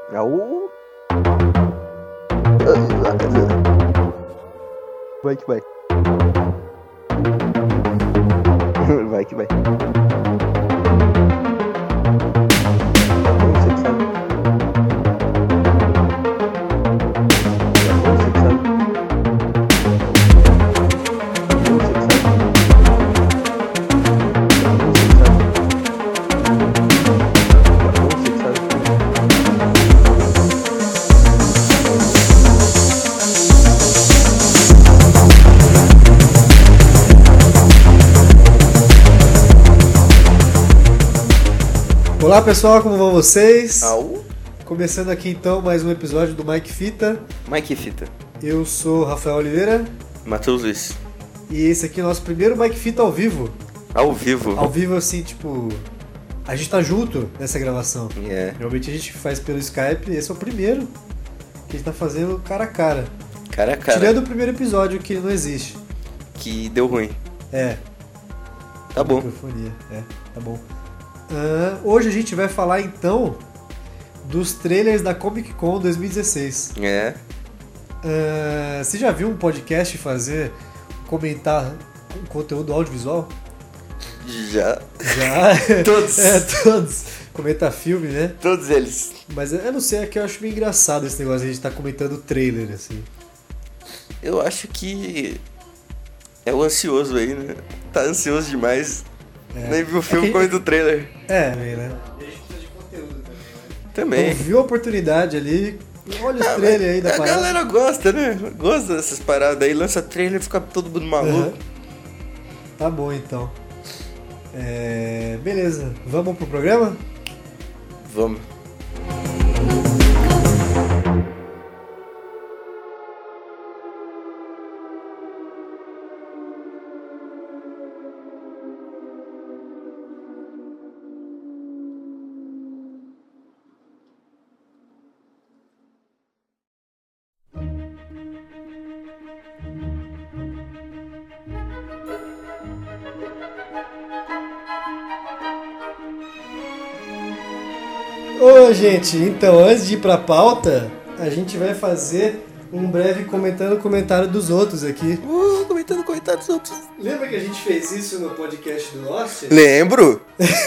Au. Vai que vai. Vai que vai. Você que sabe. Você que sabe. Você que sabe. Olá pessoal, como vão vocês? Au. Começando aqui então mais um episódio do Mike Fita. Mike Fita. Eu sou Rafael Oliveira Matheus Luiz. e esse aqui é o nosso primeiro Mike Fita ao vivo. Ao vivo. Ao vivo assim, tipo, a gente tá junto nessa gravação. É. Normalmente a gente faz pelo Skype, esse é o primeiro que a gente tá fazendo cara a cara. Cara a cara. Tirando o primeiro episódio que não existe. Que deu ruim. É. Tá bom. Microfonia, tá bom. Hoje a gente vai falar então dos trailers da Comic Con 2016. É. Você já viu um podcast comentar um conteúdo audiovisual? Já. Já? Todos. Todos. Comentar filme, né? Todos eles. Mas eu não sei, é que eu acho meio engraçado esse negócio de a gente estar comentando trailer, assim. Eu acho que é o ansioso aí, né? Tá ansioso demais. Nem viu o filme, comenta o trailer. Meio, né? A gente precisa de conteúdo Também. Então, viu a oportunidade ali, olha os trailers aí da A parada. galera gosta, né? Gosta dessas paradas aí. Lança trailer e fica todo mundo maluco. Uhum. Tá bom, então. Beleza, vamos pro programa? Vamos. Ô, gente, então, antes de ir pra pauta, a gente vai fazer um breve comentário dos outros aqui. Comentando comentários dos outros. Lembra que a gente fez isso no podcast do Lost? Lembro.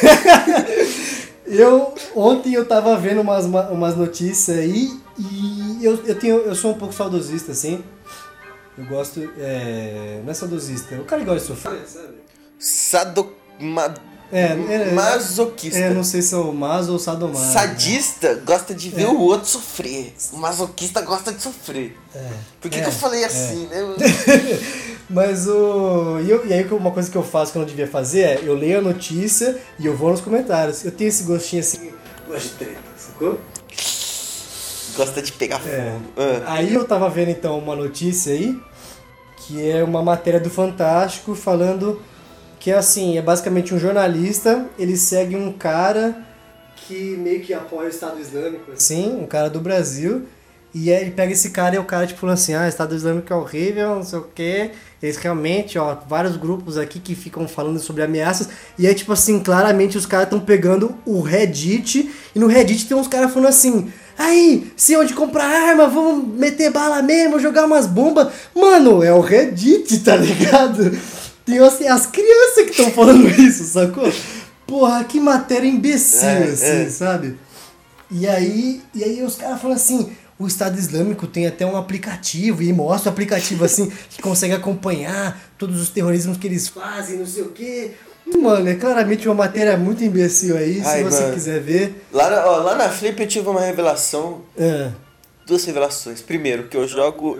Ontem eu tava vendo umas notícias aí e eu sou um pouco saudosista, assim. Eu gosto, não é saudosista, o cara que gosta de sofrer, sabe? Masoquista. Não sei se é o maso ou sadomaso. Sadista gosta de ver o outro sofrer. O masoquista gosta de sofrer. Por que eu falei assim, né? Mas e aí uma coisa que eu faço que eu não devia fazer é eu leio a notícia e eu vou nos comentários. Eu tenho esse gostinho assim, gosto de treta, sacou? Gosta de pegar fogo. Aí eu tava vendo então uma notícia aí, que é uma matéria do Fantástico falando que é basicamente um jornalista, ele segue um cara que meio que apoia o Estado Islâmico, assim, um cara do Brasil, e aí ele pega esse cara e o cara tipo falando assim, o Estado Islâmico é horrível, não sei o quê, eles realmente, vários grupos aqui que ficam falando sobre ameaças, e aí tipo assim, claramente os caras estão pegando o Reddit, e no Reddit tem uns caras falando assim, aí, se onde comprar arma, vamos meter bala mesmo, jogar umas bombas, mano, é o Reddit, tá ligado? Tem assim, as crianças que estão falando isso, sacou? Porra, que matéria imbecil, assim, sabe? E aí os caras falam assim, o Estado Islâmico tem até um aplicativo, e mostra o aplicativo assim, que consegue acompanhar todos os terrorismos que eles fazem, não sei o quê. Mano, é claramente uma matéria muito imbecil aí, se você quiser ver. Lá na Flip eu tive uma revelação. Duas revelações. Primeiro, que eu jogo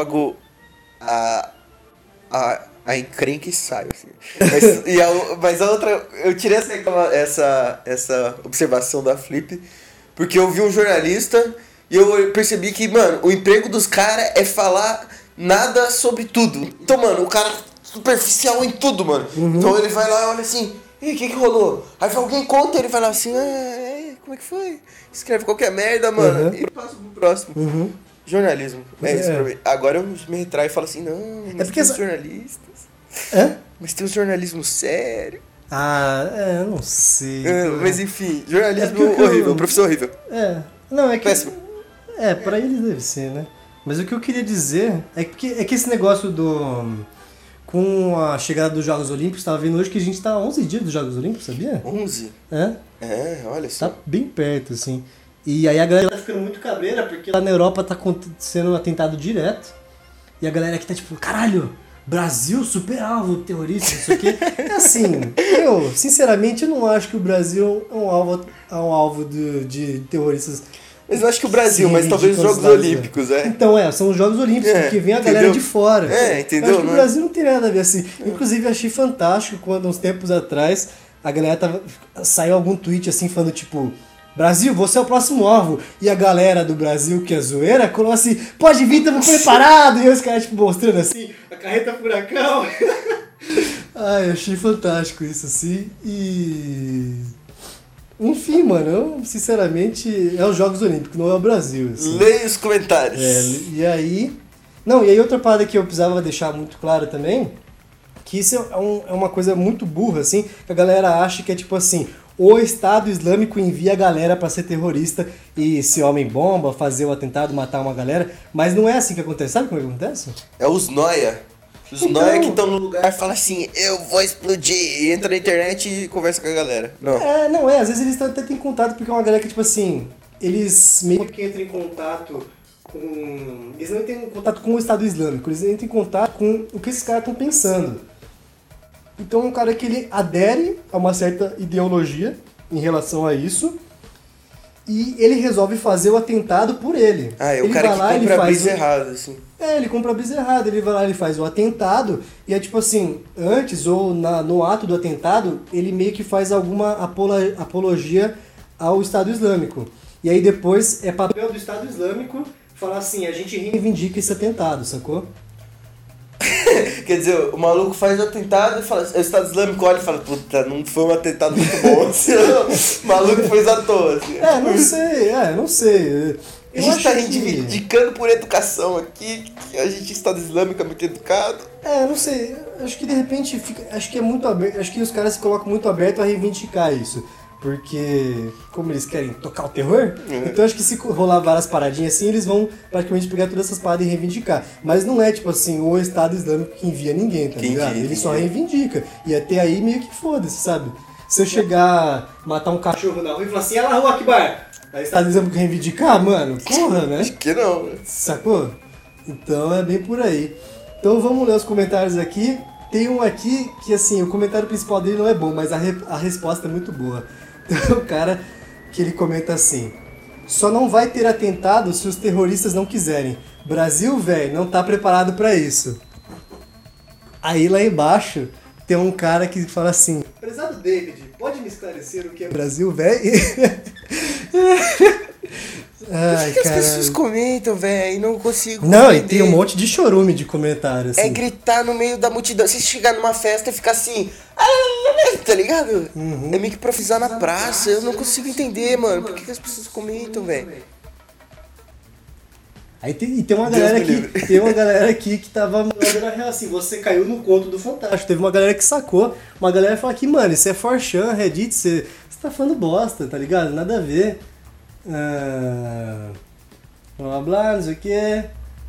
a encrenca e saio, assim. Mas a outra, eu tirei essa observação da Flip, porque eu vi um jornalista e eu percebi que, mano, o emprego dos caras é falar nada sobre tudo. Então, mano, o cara superficial em tudo, mano. Então ele vai lá e olha assim, e o que rolou? Aí alguém conta, ele vai lá assim, como é que foi? Escreve qualquer merda, mano, e passa pro próximo. Jornalismo, isso pra mim. Agora eu me retraio e falo assim, não, mas tem os jornalistas. Mas tem um jornalismo sério. Eu não sei. Mas enfim, jornalismo horrível, professor horrível. Não, é que... Péssimo. Pra eles deve ser, né? Mas o que eu queria dizer é que esse negócio do... Com a chegada dos Jogos Olímpicos, estava vendo hoje que a gente tá há 11 dias dos Jogos Olímpicos, sabia? 11? É? É, olha só. Tá bem perto, assim. E aí a galera tá ficando muito cabreira, porque lá na Europa tá sendo atentado direto. E a galera aqui tá tipo, caralho, Brasil, super alvo terrorista, não sei o quê. É assim, eu, sinceramente, eu não acho que o Brasil é um alvo de terroristas. Mas eu acho que o Brasil, Sim, mas talvez os Jogos Olímpicos, Então, são os Jogos Olímpicos, porque vem a entendeu? galera de fora. Entendeu? Eu acho que o Brasil não tem nada a ver assim. Inclusive, eu achei fantástico quando, uns tempos atrás, a galera saiu algum tweet assim, falando tipo... Brasil, você é o próximo alvo. E a galera do Brasil, que é zoeira, colocou assim, pode vir, estamos preparados. E os caras, tipo, mostrando assim, a carreta furacão. Ai, eu achei fantástico isso, assim. E... Enfim, mano, eu, sinceramente, é os Jogos Olímpicos, não é o Brasil. Assim. Leia os comentários. E aí... Não, e aí outra parada que eu precisava deixar muito claro também, que isso é uma coisa muito burra, assim, que a galera acha que é tipo assim... O Estado Islâmico envia a galera pra ser terrorista e ser homem-bomba, fazer o atentado, matar uma galera. Mas não é assim que acontece. Sabe como é que acontece? É os noia. Os noia que estão no lugar e falam assim, eu vou explodir. E entra na internet e conversa com a galera. Não. Às vezes eles até têm contato, porque é uma galera que, tipo assim, eles meio que entram em contato com... Eles não entram em contato com o Estado Islâmico, eles entram em contato com o que esses caras estão pensando. Então é um cara que ele adere a uma certa ideologia em relação a isso e ele resolve fazer o atentado por ele. É o ele cara vai que lá, compra a brisa errada, assim. Ele compra a brisa errada, ele vai lá, ele faz o atentado e é tipo assim, antes ou no ato do atentado, ele meio que faz alguma apologia ao Estado Islâmico. E aí depois é papel do Estado Islâmico falar assim, a gente reivindica esse atentado, sacou? Quer dizer, o maluco faz o atentado e fala, o Estado Islâmico olha e fala, puta, não foi um atentado muito bom, assim, o maluco fez à toa, assim. Não sei. A gente tá reivindicando por educação aqui, que a gente, Estado Islâmico, é muito educado. Não sei, acho que de repente, acho que é muito aberto, acho que os caras se colocam muito aberto a reivindicar isso. Porque, como eles querem tocar o terror, então acho que se rolar várias paradinhas assim, eles vão praticamente pegar todas essas paradas e reivindicar. Mas não é tipo assim, o Estado Islâmico que envia ninguém, tá ligado? Ele só reivindica. E até aí meio que foda-se, sabe? Se eu chegar, matar um cachorro na rua e falar assim, Allahu Akbar, aí o Estado Islâmico reivindicar, mano, porra, né? Acho que não. Sacou? Então é bem por aí. Então vamos ler os comentários aqui. Tem um aqui que assim, o comentário principal dele não é bom, mas a resposta é muito boa. Então, o cara que ele comenta assim: só não vai ter atentado se os terroristas não quiserem. Brasil, velho, não tá preparado pra isso. Aí lá embaixo tem um cara que fala assim: prezado David, pode me esclarecer o que é Brasil, velho? Ai, que as pessoas comentam, velho, não consigo Não, entender. E tem um monte de chorume de comentário, assim. É gritar no meio da multidão. Se chegar numa festa e ficar assim, tá ligado? É meio que improvisar na praça. Eu não consigo entender, mano. Por que as pessoas comentam, velho? Aí tem uma galera aqui, tem uma galera aqui que tava mandando na real assim, você caiu no conto do Fantástico. Teve uma galera que sacou, uma galera falou aqui, mano, isso é 4chan, Reddit, você tá falando bosta, tá ligado? Nada a ver. Blá blá, não sei o que.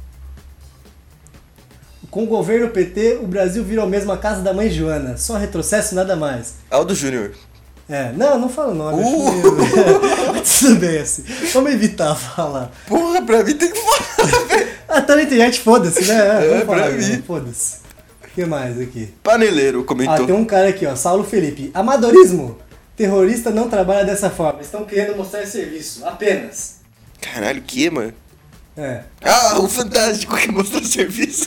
Com o governo PT, o Brasil virou mesmo a casa da mãe Joana. Só retrocesso, nada mais. Aldo Júnior. Não fala o nome. Tudo bem assim. Vamos evitar falar. Porra, pra mim tem que falar, velho. Tá na internet, foda-se, né? Pra mim. Foda-se. O que mais aqui? Paneleiro comentou. Tem um cara aqui, ó. Saulo Felipe. Amadorismo. Terrorista não trabalha dessa forma. Estão querendo mostrar serviço. Apenas. Caralho, o que, mano? O Fantástico que mostrou serviço.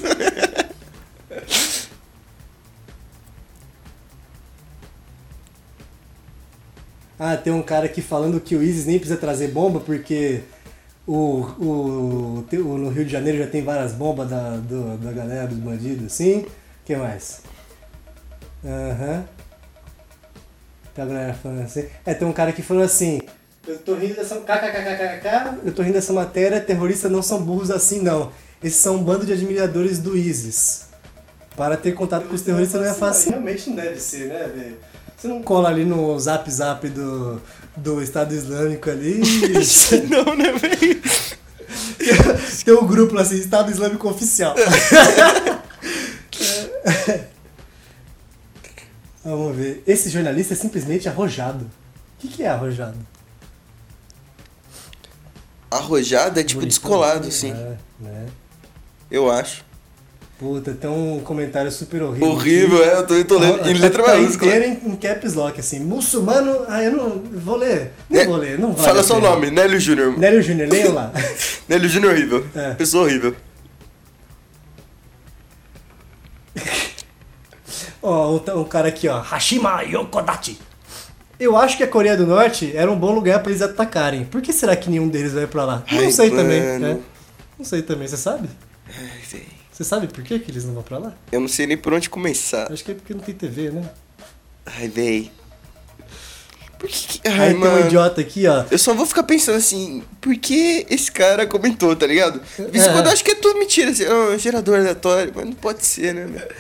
Tem um cara aqui falando que o ISIS nem precisa trazer bomba porque no Rio de Janeiro já tem várias bombas da galera, dos bandidos, assim. O que mais? Tem a galera falando assim. Tem um cara aqui falando assim: eu tô rindo dessa. Eu tô rindo dessa matéria, terroristas não são burros assim, não. Esses são um bando de admiradores do ISIS. Para ter contato com os terroristas não é fácil. Realmente não deve ser, né, velho? Você não cola ali no zap do do Estado Islâmico ali. Não, né, velho? Tem um grupo assim, Estado Islâmico Oficial. Vamos ver. Esse jornalista é simplesmente arrojado. O que é arrojado? Arrojado é tipo Bonitão, descolado, assim, assim. né? Eu acho. Puta, tem um comentário super horrível. Horrível, eu tô lendo em letra maiúscula. Inteiro em caps lock, assim. Muçulmano. Eu não vou ler. Não vou ler, não vai. Fala só o nome, Nélio Júnior. Nélio Júnior, leiam lá. Nélio Júnior horrível. É. Pessoa horrível. Ó, um cara aqui, ó. Hashima Yokodachi. Eu acho que a Coreia do Norte era um bom lugar pra eles atacarem. Por que será que nenhum deles vai pra lá? Não sei também, né? Não sei também, você sabe? Ai, velho. Você sabe por que eles não vão pra lá? Eu não sei nem por onde começar. Acho que é porque não tem TV, né? Ai, véi. Por que... Aí Ai, mano. tem um idiota aqui, ó. Eu só vou ficar pensando assim, por que esse cara comentou, tá ligado? De vez em quando eu acho que é tudo mentira, assim, um gerador aleatório, mas não pode ser, né, meu?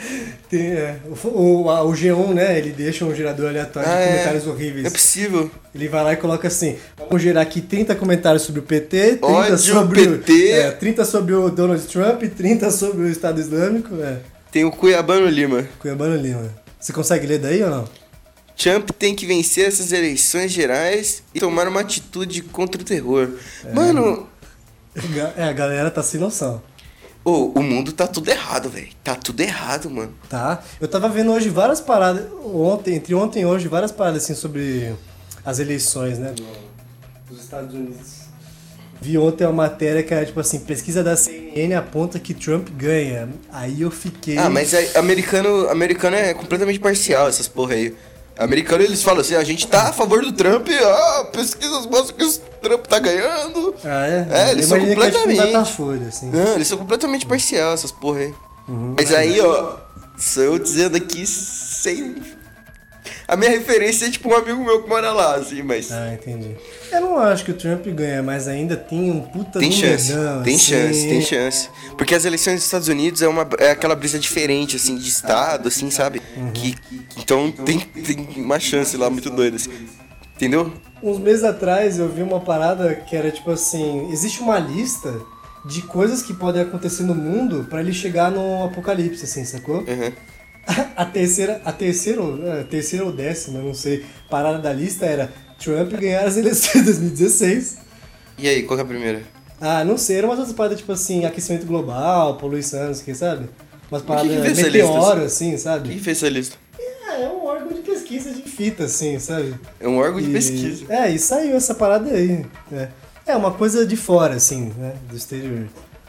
O G1, né, ele deixa um gerador aleatório de comentários horríveis. É possível. Ele vai lá e coloca assim, vamos gerar aqui 30 comentários sobre o PT, 30 Ódio sobre PT. 30 sobre o Donald Trump, 30 sobre o Estado Islâmico, Tem o Cuiabano Lima. Cuiabano Lima. Você consegue ler daí ou não? Trump tem que vencer essas eleições gerais e tomar uma atitude contra o terror. Mano... A galera tá sem noção. O mundo tá tudo errado, velho. Tá tudo errado, mano. Tá. Eu tava vendo hoje várias paradas, entre ontem e hoje, várias paradas assim sobre as eleições, né, dos Estados Unidos. Vi ontem uma matéria que era tipo assim, pesquisa da CNN aponta que Trump ganha. Aí eu fiquei... Ah, mas americano é completamente parcial, essas porra aí. Americano, eles falam assim, a gente tá a favor do Trump, pesquisas mostram que o Trump tá ganhando. Ah, é? Eles são completamente... assim. Não, eles são completamente parcial, essas porra aí. Mas aí, ó, sou eu dizendo aqui sem... A minha referência é tipo um amigo meu que mora lá, assim, mas... Ah, entendi. Eu não acho que o Trump ganha, mas ainda tem um puta tem chance, medão, tem assim. chance, tem chance. Porque as eleições dos Estados Unidos é aquela brisa diferente, assim, de estado, assim, sabe? Então tem uma chance lá muito doida, assim. Entendeu? Uns meses atrás eu vi uma parada que era tipo assim, existe uma lista de coisas que podem acontecer no mundo pra ele chegar no apocalipse, assim, sacou? Uhum. A terceira ou décima, não sei, parada da lista era Trump ganhar as eleições de 2016. E aí, qual que é a primeira? Ah, não sei, era umas outras paradas tipo assim, aquecimento global, poluição, não sei o que, sabe? Umas paradas que fez essa meteoro, lista? assim, sabe? Quem fez essa lista? É um órgão de pesquisa de fita, assim, sabe? É um órgão de pesquisa. E saiu essa parada aí. É uma coisa de fora, assim, né? Do exterior.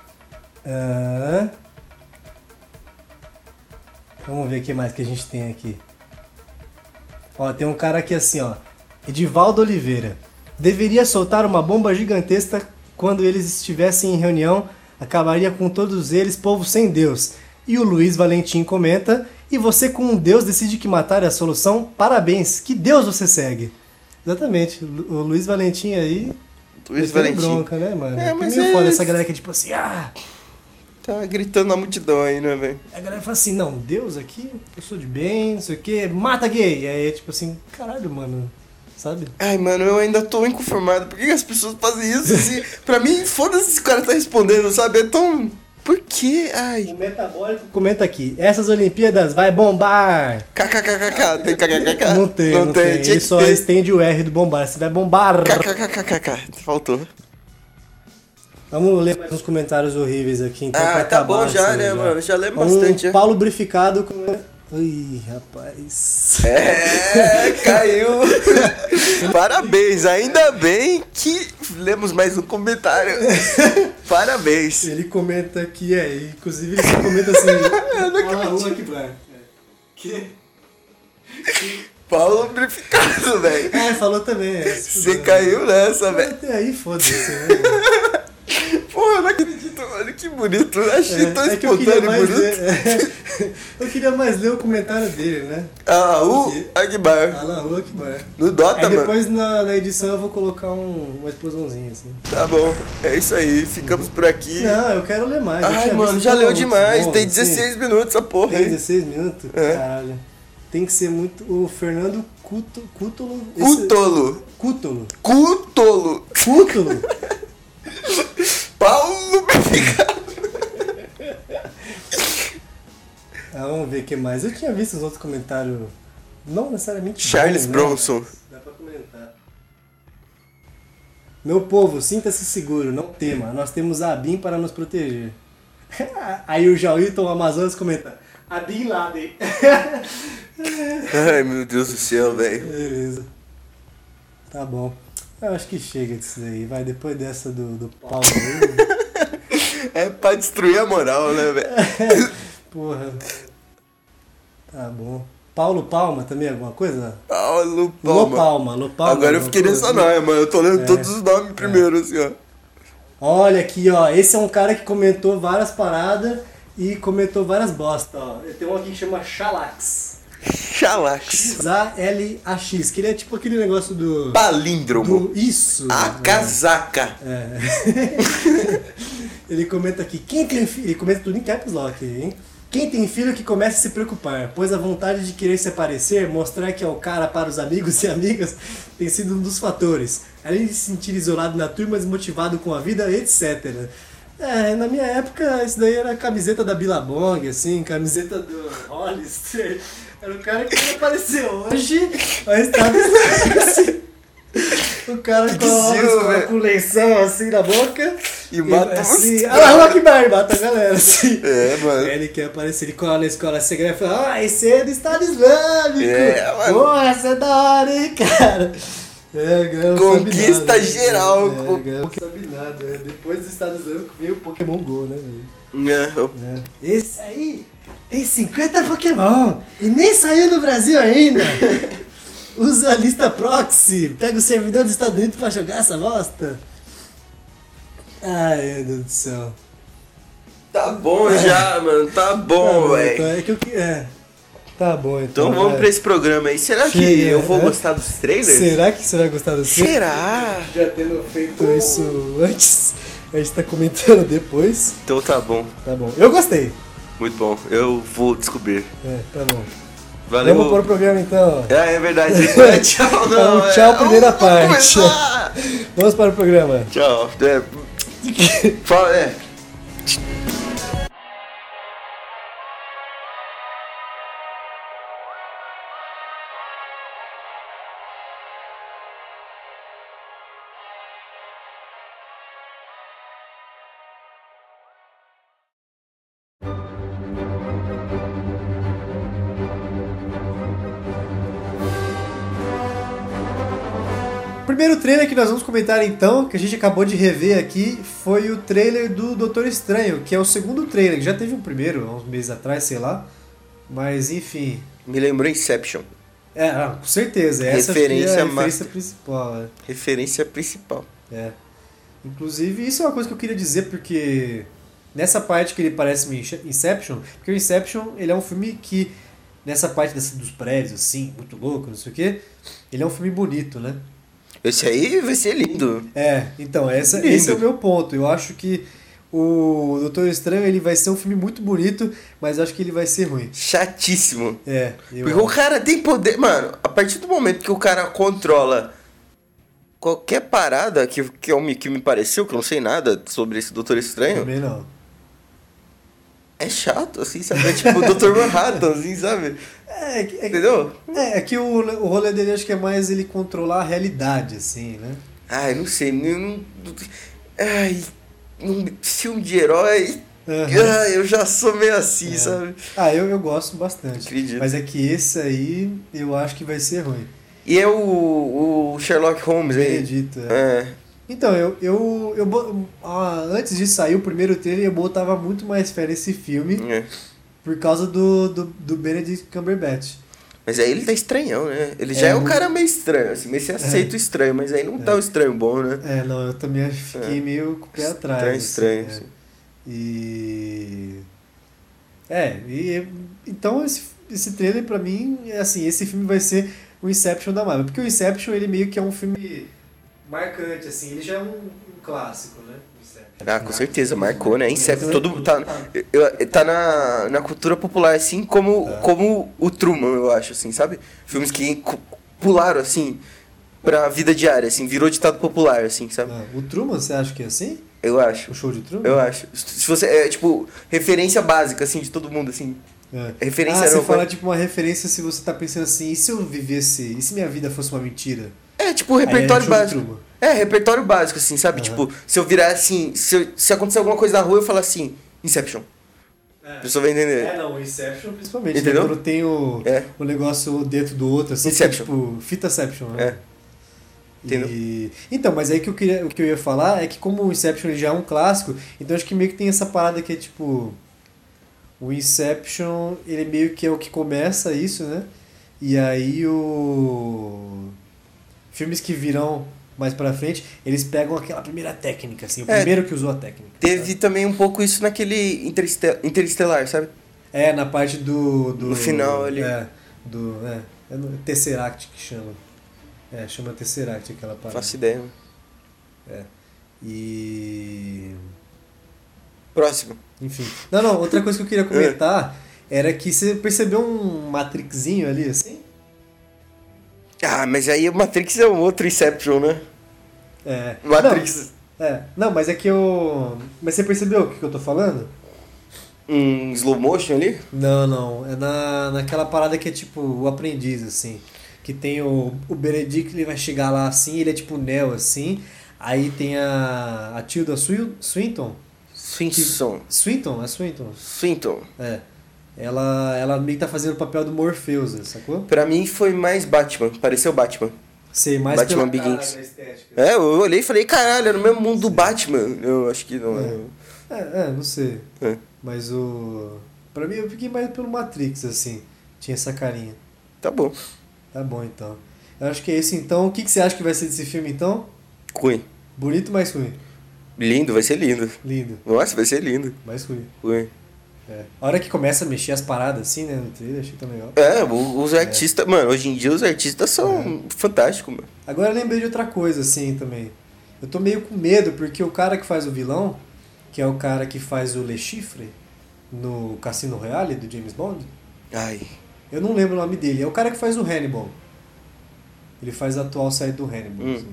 Vamos ver o que mais que a gente tem aqui. Ó, tem um cara aqui assim, ó. Edivaldo Oliveira. Deveria soltar uma bomba gigantesca quando eles estivessem em reunião. Acabaria com todos eles, povo sem Deus. E o Luiz Valentim comenta... E você com um Deus decide que matar é a solução? Parabéns! Que Deus você segue? Exatamente. O Luiz Valentim aí... Luiz Valentim. Bronca, né, mano? Mas meio foda essa galera que é tipo assim... Tá gritando na multidão aí, né, velho? A galera fala assim, não, Deus aqui, eu sou de bem, não sei o que, mata gay. E aí é tipo assim, caralho, mano, sabe? Ai, mano, eu ainda tô inconformado. Por que as pessoas fazem isso? Assim, pra mim, foda-se esse cara tá respondendo, sabe? É tão... Por quê? Ai. O Metabólico comenta aqui, essas Olimpíadas vai bombar. KKKKK, tem KKKK? Não tem. Ele só estende o R do bombar, você vai bombar. KKKKK, faltou. Vamos ler mais uns comentários horríveis aqui, então. Tá bom já, né, mano? Já lemos bastante. Paulo Brificado com... Ui, rapaz. Caiu. Parabéns, ainda bem que lemos mais um comentário. Parabéns. Ele comenta aqui, inclusive ele só comenta assim... Allahu Akbar. Que? Paulo Brificado, velho. Falou também. Você caiu nessa, velho. Até aí, foda-se, né? Porra, eu não acredito, mano. Que bonito. Achei tão espontâneo e bonito. Eu queria mais ler o comentário dele, né? Allahu Akbar. Allahu Akbar. No Dota, mano. Depois na edição eu vou colocar uma explosãozinha, assim. Tá bom. É isso aí. Ficamos por aqui. Não, eu quero ler mais. Ai, mano, já leu demais. Tem 16 minutos essa porra aí. Tem 16 minutos? É. Caralho. tem que ser muito... O Fernando Cútolo... Cútolo. Paulo Benfica. Vamos ver o que mais. Eu tinha visto os outros comentários... Não necessariamente... Charles bom, Bronson. Né? Dá pra comentar. Meu povo, sinta-se seguro, não tema. Nós temos a ABIN para nos proteger. Aí o Jailton Amazonas comenta: a Bin Laden. Ai, meu Deus do céu, velho. Beleza. Tá bom. Eu acho que chega disso aí. Vai, depois dessa do Paulo aí. É pra destruir a moral, né, velho? Porra. Tá bom. Paulo Palma também, alguma coisa? Paulo Palma. Lô Palma. Agora eu fiquei nessa noia, mano. Eu tô lendo todos os nomes primeiro, assim, ó. Olha aqui, ó. Esse é um cara que comentou várias paradas e comentou várias bosta, ó. Tem um aqui que chama Xalax. X-A-L-A-X, que ele é tipo aquele negócio do... Palíndromo. Isso. A casaca. Ele comenta aqui, quem tem filho... Ele comenta tudo em caps lock, hein? Quem tem filho que comece a se preocupar, pois a vontade de querer se aparecer, mostrar que é o cara para os amigos e amigas, tem sido um dos fatores. Além de se sentir isolado na turma, desmotivado com a vida, etc. Na minha época, isso daí era a camiseta da Billabong, assim, camiseta do Hollister. Era o cara que ia aparecer hoje, mas tá assim. O cara com lenção assim na boca. E mata assim, Rock Bar, mata a galera assim. Mano. Ele quer aparecer, ele cola na escola secreta e fala: esse é do Estado Islâmico. Mano. Porra, essa é da hora, hein, cara. Conquista geral. Não sabe nada. Depois do Estado Islâmico veio o Pokémon GO, né, velho? Esse aí tem 50 Pokémon e nem saiu no Brasil ainda. Usa a lista proxy, pega o servidor dos Estados Unidos pra jogar essa bosta. Ai, meu Deus do céu. Tá bom já, mano. Tá bom, velho. Então, tá bom, então. Então vamos pra esse programa aí. Será que eu vou gostar dos trailers? Será que você vai gostar dos trailers? Será? Já tendo feito isso antes, a gente tá comentando depois. Então tá bom. Tá bom. Eu gostei. Muito bom. Eu vou descobrir. Tá bom. Valeu. Vamos pôr o programa então. É verdade. Tchau, não. Então, tchau, primeira parte. Vamos para o programa. Tchau. Fala, O primeiro trailer que nós vamos comentar então, que a gente acabou de rever aqui, foi o trailer do Doutor Estranho, que é o segundo trailer, que já teve um primeiro, há uns meses atrás, sei lá. Mas enfim. Me lembrou Inception. Com certeza. Essa referência é a referência principal. Referência principal. Inclusive, isso é uma coisa que eu queria dizer, porque nessa parte que ele parece Inception, porque o Inception ele é um filme que, nessa parte dos prédios, assim, muito louco, não sei o quê, ele é um filme bonito, né? Esse aí vai ser lindo. Então, esse é o meu ponto. Eu acho que o Doutor Estranho ele vai ser um filme muito bonito, mas eu acho que ele vai ser ruim. Chatíssimo. Porque o cara tem poder... Mano, a partir do momento que o cara controla qualquer parada que me pareceu, que eu não sei nada sobre esse Doutor Estranho... Também não. É chato, assim, sabe? É tipo o Dr. Manhattan, assim, sabe? Entendeu? É que o rolê dele acho que é mais ele controlar a realidade, assim, né? Ai, não sei. Filme de herói... eu já sou meio assim, sabe? Eu gosto bastante. Acredito. Mas é que esse aí eu acho que vai ser ruim. E é o Sherlock Holmes, hein? Acredito, Então, antes de sair o primeiro trailer, eu botava muito mais fé nesse filme por causa do Benedict Cumberbatch. Mas aí ele tá estranhão, né? Ele já é um cara meio estranho, assim, meio se aceita o estranho, mas aí não tá um estranho bom, né? Não, eu também fiquei meio com o pé atrás. Estranho. Assim. Então esse trailer pra mim, assim, esse filme vai ser o Inception da Marvel. Porque o Inception, ele meio que é um filme marcante, assim, ele já é um clássico, né? Ah, com certeza, marcou, né? Inception, todo tá na cultura popular, assim como o Truman, eu acho, assim, sabe? Filmes que pularam, assim, pra vida diária, assim, virou ditado popular, assim, sabe? O Truman, você acha que é assim? Eu acho. O show de Truman? Eu acho. Se você, é, tipo, referência básica, assim, de todo mundo, assim. Referência você fala, tipo, uma referência se você tá pensando assim, e se eu vivesse, e se minha vida fosse uma mentira? É, tipo, repertório básico. Truman. Repertório básico, assim, sabe? Tipo, se eu virar assim, se acontecer alguma coisa na rua, eu falar assim, Inception. A pessoa vai entender. Não, o Inception principalmente. Entendeu? Né? Quando tem o negócio dentro do outro, assim, Inception. tipo, fitaception, né? Entendeu? Então, mas aí o que eu ia falar é que como o Inception ele já é um clássico, então acho que meio que tem essa parada que é tipo... O Inception, ele meio que é o que começa isso, né? E aí filmes que virão mais pra frente, eles pegam aquela primeira técnica, assim, o primeiro que usou a técnica. Teve sabe? também um pouco isso naquele Interestelar, sabe? Na parte do... No final ali. É no Tesseract que chama. Chama Tesseract aquela parada. Faço ideia. E... Próximo. Enfim. Não, outra coisa que eu queria comentar era que você percebeu um Matrixzinho ali, assim? Ah, mas aí o Matrix é um outro Inception, né? Matrix. Não, mas é que eu... Mas você percebeu o que eu tô falando? Slow motion ali? Não. É naquela parada que é tipo o aprendiz, assim. Que tem o Benedict, ele vai chegar lá assim, ele é tipo Neo, assim. Aí tem a Tilda Swinton. Swinton? É Swinton? Swinton. Ela meio que tá fazendo o papel do Morpheus, sacou? Pra mim foi mais Batman, pareceu Batman. Sei, mais Batman pela Begins. estética. Eu olhei e falei, caralho, é no mesmo mundo do Batman. Eu acho que não é. Não sei. Mas pra mim eu fiquei mais pelo Matrix, assim. Tinha essa carinha. Tá bom. Tá bom, então. Eu acho que é isso, então. O que você acha que vai ser desse filme, então? Ruim. Bonito, mais ruim? Lindo, vai ser lindo. Lindo. Nossa, vai ser lindo. Mais ruim. Ruim. A hora que começa a mexer as paradas assim, né, no trailer, achei tão legal. Os artistas... Mano, hoje em dia os artistas são fantásticos, mano. Agora eu lembrei de outra coisa, assim, também. Eu tô meio com medo, porque o cara que faz o vilão, que é o cara que faz o Le Chiffre, no Cassino Royale, do James Bond... Ai... Eu não lembro o nome dele. É o cara que faz o Hannibal. Ele faz a atual série do Hannibal. Assim.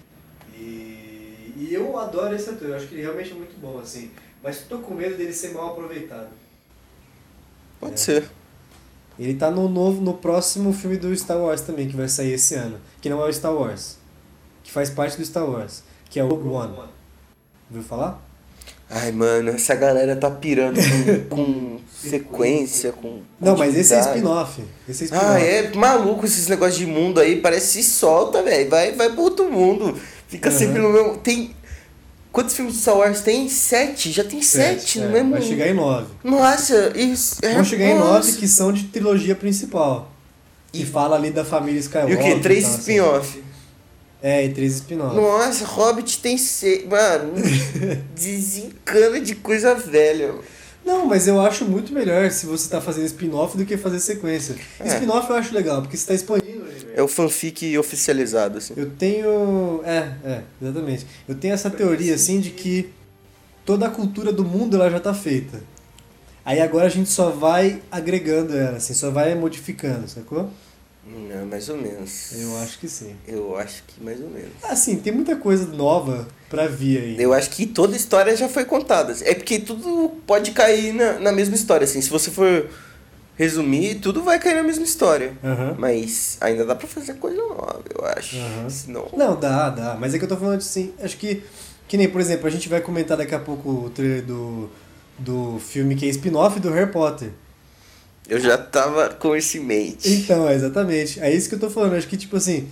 E eu adoro esse ator. Eu acho que ele realmente é muito bom, assim. Mas tô com medo dele ser mal aproveitado. Pode ser. Ele tá no próximo filme do Star Wars também, que vai sair esse ano. Que não é o Star Wars. Que faz parte do Star Wars. Que é o Rogue One. Ouviu falar? Ai, mano, essa galera tá pirando com sequência, com... Não, mas esse é spin-off. É maluco esses negócios de mundo aí, parece que se solta, velho. Vai pro outro mundo. Fica sempre no mesmo... Tem... Quantos filmes de Star Wars tem? 7? Já tem 7 no mesmo... Vai chegar em 9. Nossa, isso... Vão chegar em 9 que são de trilogia principal. E fala ali da família Skywalker. E o quê? 3 spin-off? Assim. E 3 spin-off. Nossa, Hobbit tem 6. Mano, desencana de coisa velha. Não, mas eu acho muito melhor se você tá fazendo spin-off do que fazer sequência. Spin-off eu acho legal, porque você tá expandindo o universo. É o fanfic oficializado, assim. Eu tenho... exatamente. Eu tenho essa teoria, assim, de que toda a cultura do mundo ela já tá feita. Aí agora a gente só vai agregando ela, assim, só vai modificando, sacou? Não, mais ou menos. Eu acho que sim. Eu acho que mais ou menos. Assim, tem muita coisa nova pra vir aí. Eu acho que toda história já foi contada. É porque tudo pode cair na mesma história, assim. Se você for resumir, tudo vai cair na mesma história. Mas ainda dá pra fazer coisa nova, eu acho. Senão... Não, dá. Mas é que eu tô falando assim, acho que nem, por exemplo, a gente vai comentar daqui a pouco o trailer do filme que é spin-off do Harry Potter. Eu já tava com isso em mente. Então, exatamente. É isso que eu tô falando. Acho que, tipo assim,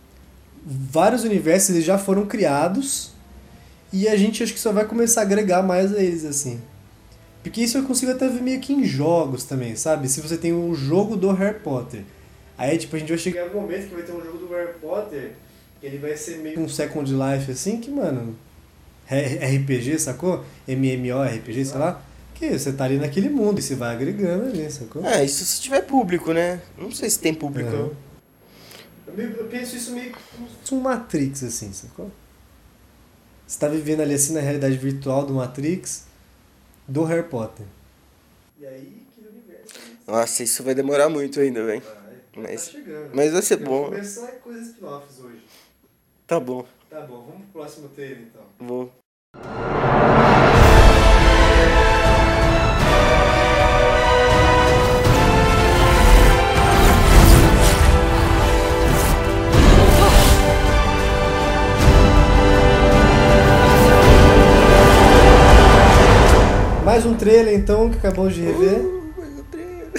vários universos eles já foram criados e a gente acho que só vai começar a agregar mais a eles, assim. Porque isso eu consigo até ver meio que em jogos também, sabe? Se você tem um jogo do Harry Potter, aí, tipo, a gente vai chegar no momento que vai ter um jogo do Harry Potter, que ele vai ser meio um Second Life, assim, que, mano, RPG, sacou? MMORPG, sei lá. Que você tá ali naquele mundo e você vai agregando ali, sacou? Isso se tiver público, né? Não sei se tem público. Eu penso isso meio como um Matrix, assim, sacou? Você tá vivendo ali assim na realidade virtual do Matrix, do Harry Potter. E aí, que universo é esse? Nossa, isso vai demorar muito ainda, velho. Tá chegando. Mas vai ser Eu bom. vou começar com os spin-offs hoje. Tá bom, Tá bom, vamos pro próximo trailer então. vou. Mais um trailer então que acabamos de rever. Mais um trailer.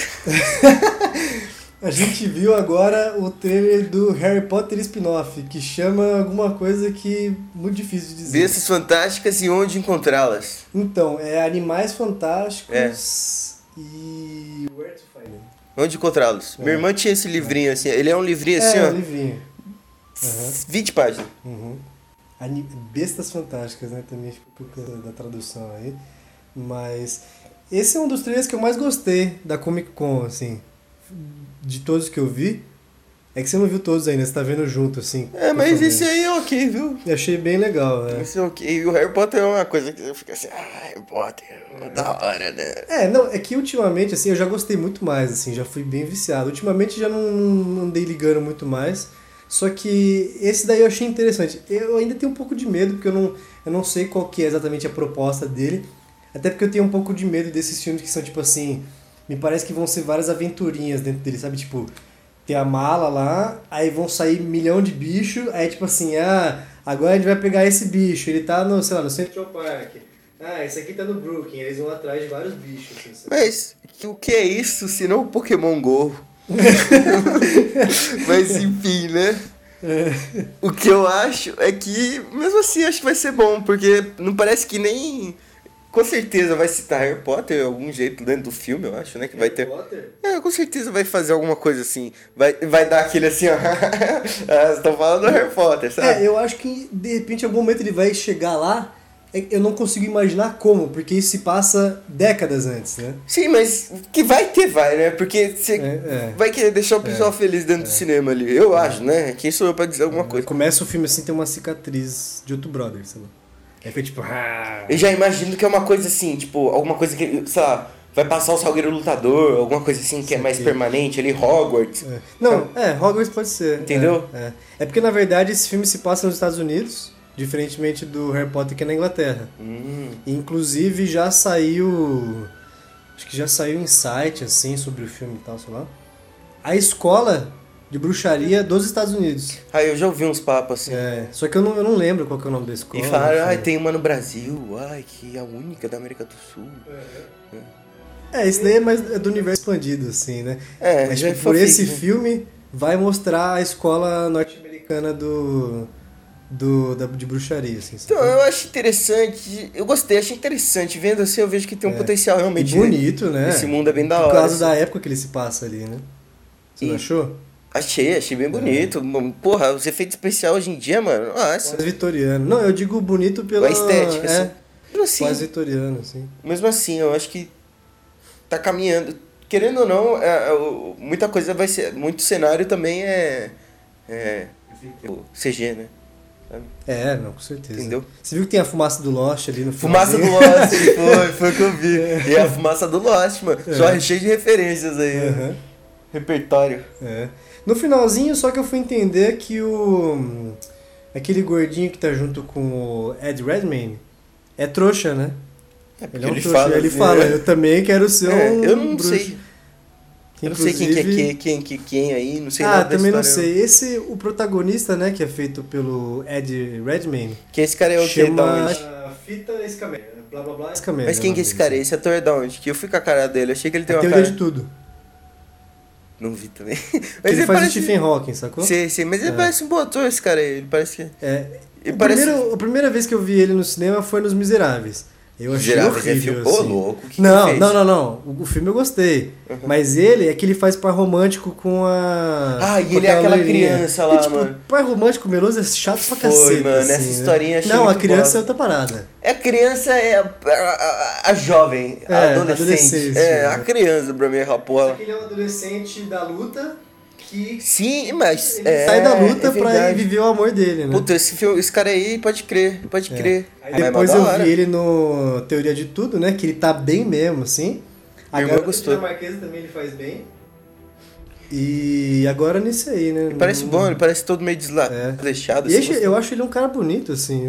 A gente viu agora o trailer do Harry Potter spin-off, que chama alguma coisa que muito difícil de dizer. Bestas Fantásticas e Onde Encontrá-las. Então, é Animais Fantásticos e Where to Find Them. Onde encontrá-los. Minha irmã tinha esse livrinho assim. Ele é um livrinho assim, É, ó. um livrinho. Uhum. 20 páginas. Uhum. Bestas Fantásticas, né? Também ficou por causa da tradução aí. Mas esse é um dos trailers que eu mais gostei da Comic Con, assim. De todos que eu vi. É que você não viu todos ainda, você tá vendo junto, assim. É, mas esse aí é ok, viu? Eu achei bem legal, né? Esse é ok. E o Harry Potter é uma coisa que fica assim, Harry Potter, da hora, né? É, não, é que ultimamente, assim, eu já gostei muito mais, assim, já fui bem viciado. Ultimamente já não andei ligando muito mais. Só que esse daí eu achei interessante. Eu ainda tenho um pouco de medo, porque eu não sei qual que é exatamente a proposta dele. Até porque eu tenho um pouco de medo desses filmes que são, tipo assim... Me parece que vão ser várias aventurinhas dentro dele, sabe? Tipo, tem a mala lá, aí vão sair 1 milhão de bichos, aí tipo assim, agora a gente vai pegar esse bicho, ele tá no, sei lá, no Central Park. Esse aqui tá no Brooklyn, eles vão atrás de vários bichos. Assim, sabe? Mas o que é isso se não o Pokémon GO? Mas enfim, né? O que eu acho é que, mesmo assim, acho que vai ser bom, porque não parece que nem... Com certeza vai citar Harry Potter de algum jeito dentro do filme, eu acho, né? Que vai ter. Harry Potter? É, com certeza vai fazer alguma coisa assim. Vai dar aquele assim, ó. Vocês estão falando do Harry Potter, sabe? Eu acho que de repente em algum momento ele vai chegar lá. Eu não consigo imaginar como, porque isso se passa décadas antes, né? Sim, mas que vai ter, vai, né? Porque você vai querer deixar o pessoal feliz dentro do cinema ali. Eu acho, né? Quem sou eu pra dizer alguma coisa? Começa o filme assim, tem uma cicatriz de outro brother, sei lá. Aí foi tipo... Eu já imagino que é uma coisa assim, tipo, alguma coisa que, sei lá, vai passar o Salgueiro Lutador, alguma coisa assim que é mais permanente ali, Hogwarts. Não, Hogwarts pode ser. Entendeu? É porque, na verdade, esse filme se passa nos Estados Unidos, diferentemente do Harry Potter que é na Inglaterra. Inclusive, já saiu... Acho que já saiu um insight, assim, sobre o filme e tal, sei lá. A escola de bruxaria dos Estados Unidos. Eu já ouvi uns papos assim. Só que eu não lembro qual que é o nome da escola. E falaram, tem uma no Brasil, que é a única da América do Sul. Esse daí é mais do universo expandido, assim, né? Mas já tipo, por esse filme, vai mostrar a escola norte-americana de bruxaria, assim. Então, eu acho interessante, eu gostei, achei interessante. Vendo assim, eu vejo que tem um potencial realmente. E bonito, né? Esse mundo é bem da hora. Por causa assim. da época que ele se passa ali, né? Você não achou? Achei bem bonito. Porra, os efeitos especiais hoje em dia, mano, nossa. Quase vitoriano. Não, eu digo bonito pela... A estética, assim. Mesmo assim, quase vitoriano, assim. Mesmo assim, eu acho que tá caminhando. Querendo ou não, muita coisa vai ser... Muito cenário também é CG, né? Não, com certeza. Entendeu? Você viu que tem a fumaça do Lost ali no filme? Fumaça do Lost, foi o que eu vi. E a fumaça do Lost, mano. Só cheio de referências aí. Repertório. No finalzinho, só que eu fui entender que aquele gordinho que tá junto com o Ed Redmayne é trouxa, né? Ele é um trouxa. Ele fala, eu também quero ser um eu não bruxo. sei. Eu não sei quem aí, não sei nada da também história. não sei. O protagonista, né, que é feito pelo Ed Redmayne. Que esse cara é o que da onde? Fita Escamera, blá blá blá. Mas quem que é esse cara? Esse ator é da onde? Que eu fui com a cara dele, achei que ele tem uma teoria cara... de tudo. Não vi também. Mas ele faz parece... o Stephen Hawking, sacou? Sim, mas ele parece um bom ator, esse cara aí. Ele parece que... A primeira vez que eu vi ele no cinema foi nos Miseráveis. Eu achei horrível, assim. Louco, não. O filme eu gostei. Mas ele é que ele faz par romântico com a... e ele é aquela criança lá, mano. Par romântico meloso é chato pra cacete. Mano, assim, essa historinha achei Não, muito a criança bosta. é outra parada. A criança é a jovem, a adolescente. A criança pra mim é a porra. Só que ele é um adolescente da luta... que Sim, mas... ele sai da luta pra ir verdade. viver o amor dele, né? Puta, esse cara aí, pode crer. Aí depois eu vi ele no Teoria de Tudo, né? Que ele tá bem mesmo, assim. Meu irmão gostou. A Marquesa também ele faz bem. E agora nesse aí, né? Ele parece bom, ele parece todo meio desleixado. E Assim, eu acho ele um cara bonito, assim.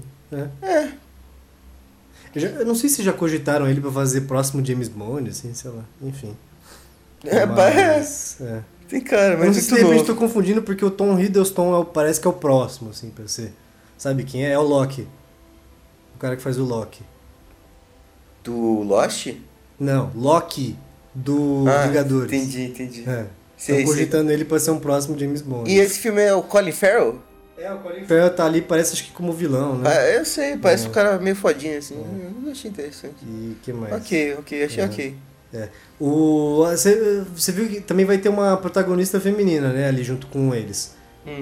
Eu não sei se já cogitaram ele pra fazer próximo James Bond, assim, sei lá. Enfim. Tem cara, mas não sei se de muito repente novo. tô confundindo porque o Tom Hiddleston parece que é o próximo, assim, pra ser. Sabe quem é? É o Loki. O cara que faz o Loki. Do Lost? Não, Loki do Vingadores. Entendi. Estão cogitando ele pra ser um próximo James Bond. E esse filme é o Colin Farrell? O Colin Farrell tá ali, parece acho que como vilão, né? Eu sei, parece um cara meio fodinho, assim. Eu achei interessante. E que mais? Ok, achei ok. Você viu que também vai ter uma protagonista feminina, né, ali junto com eles.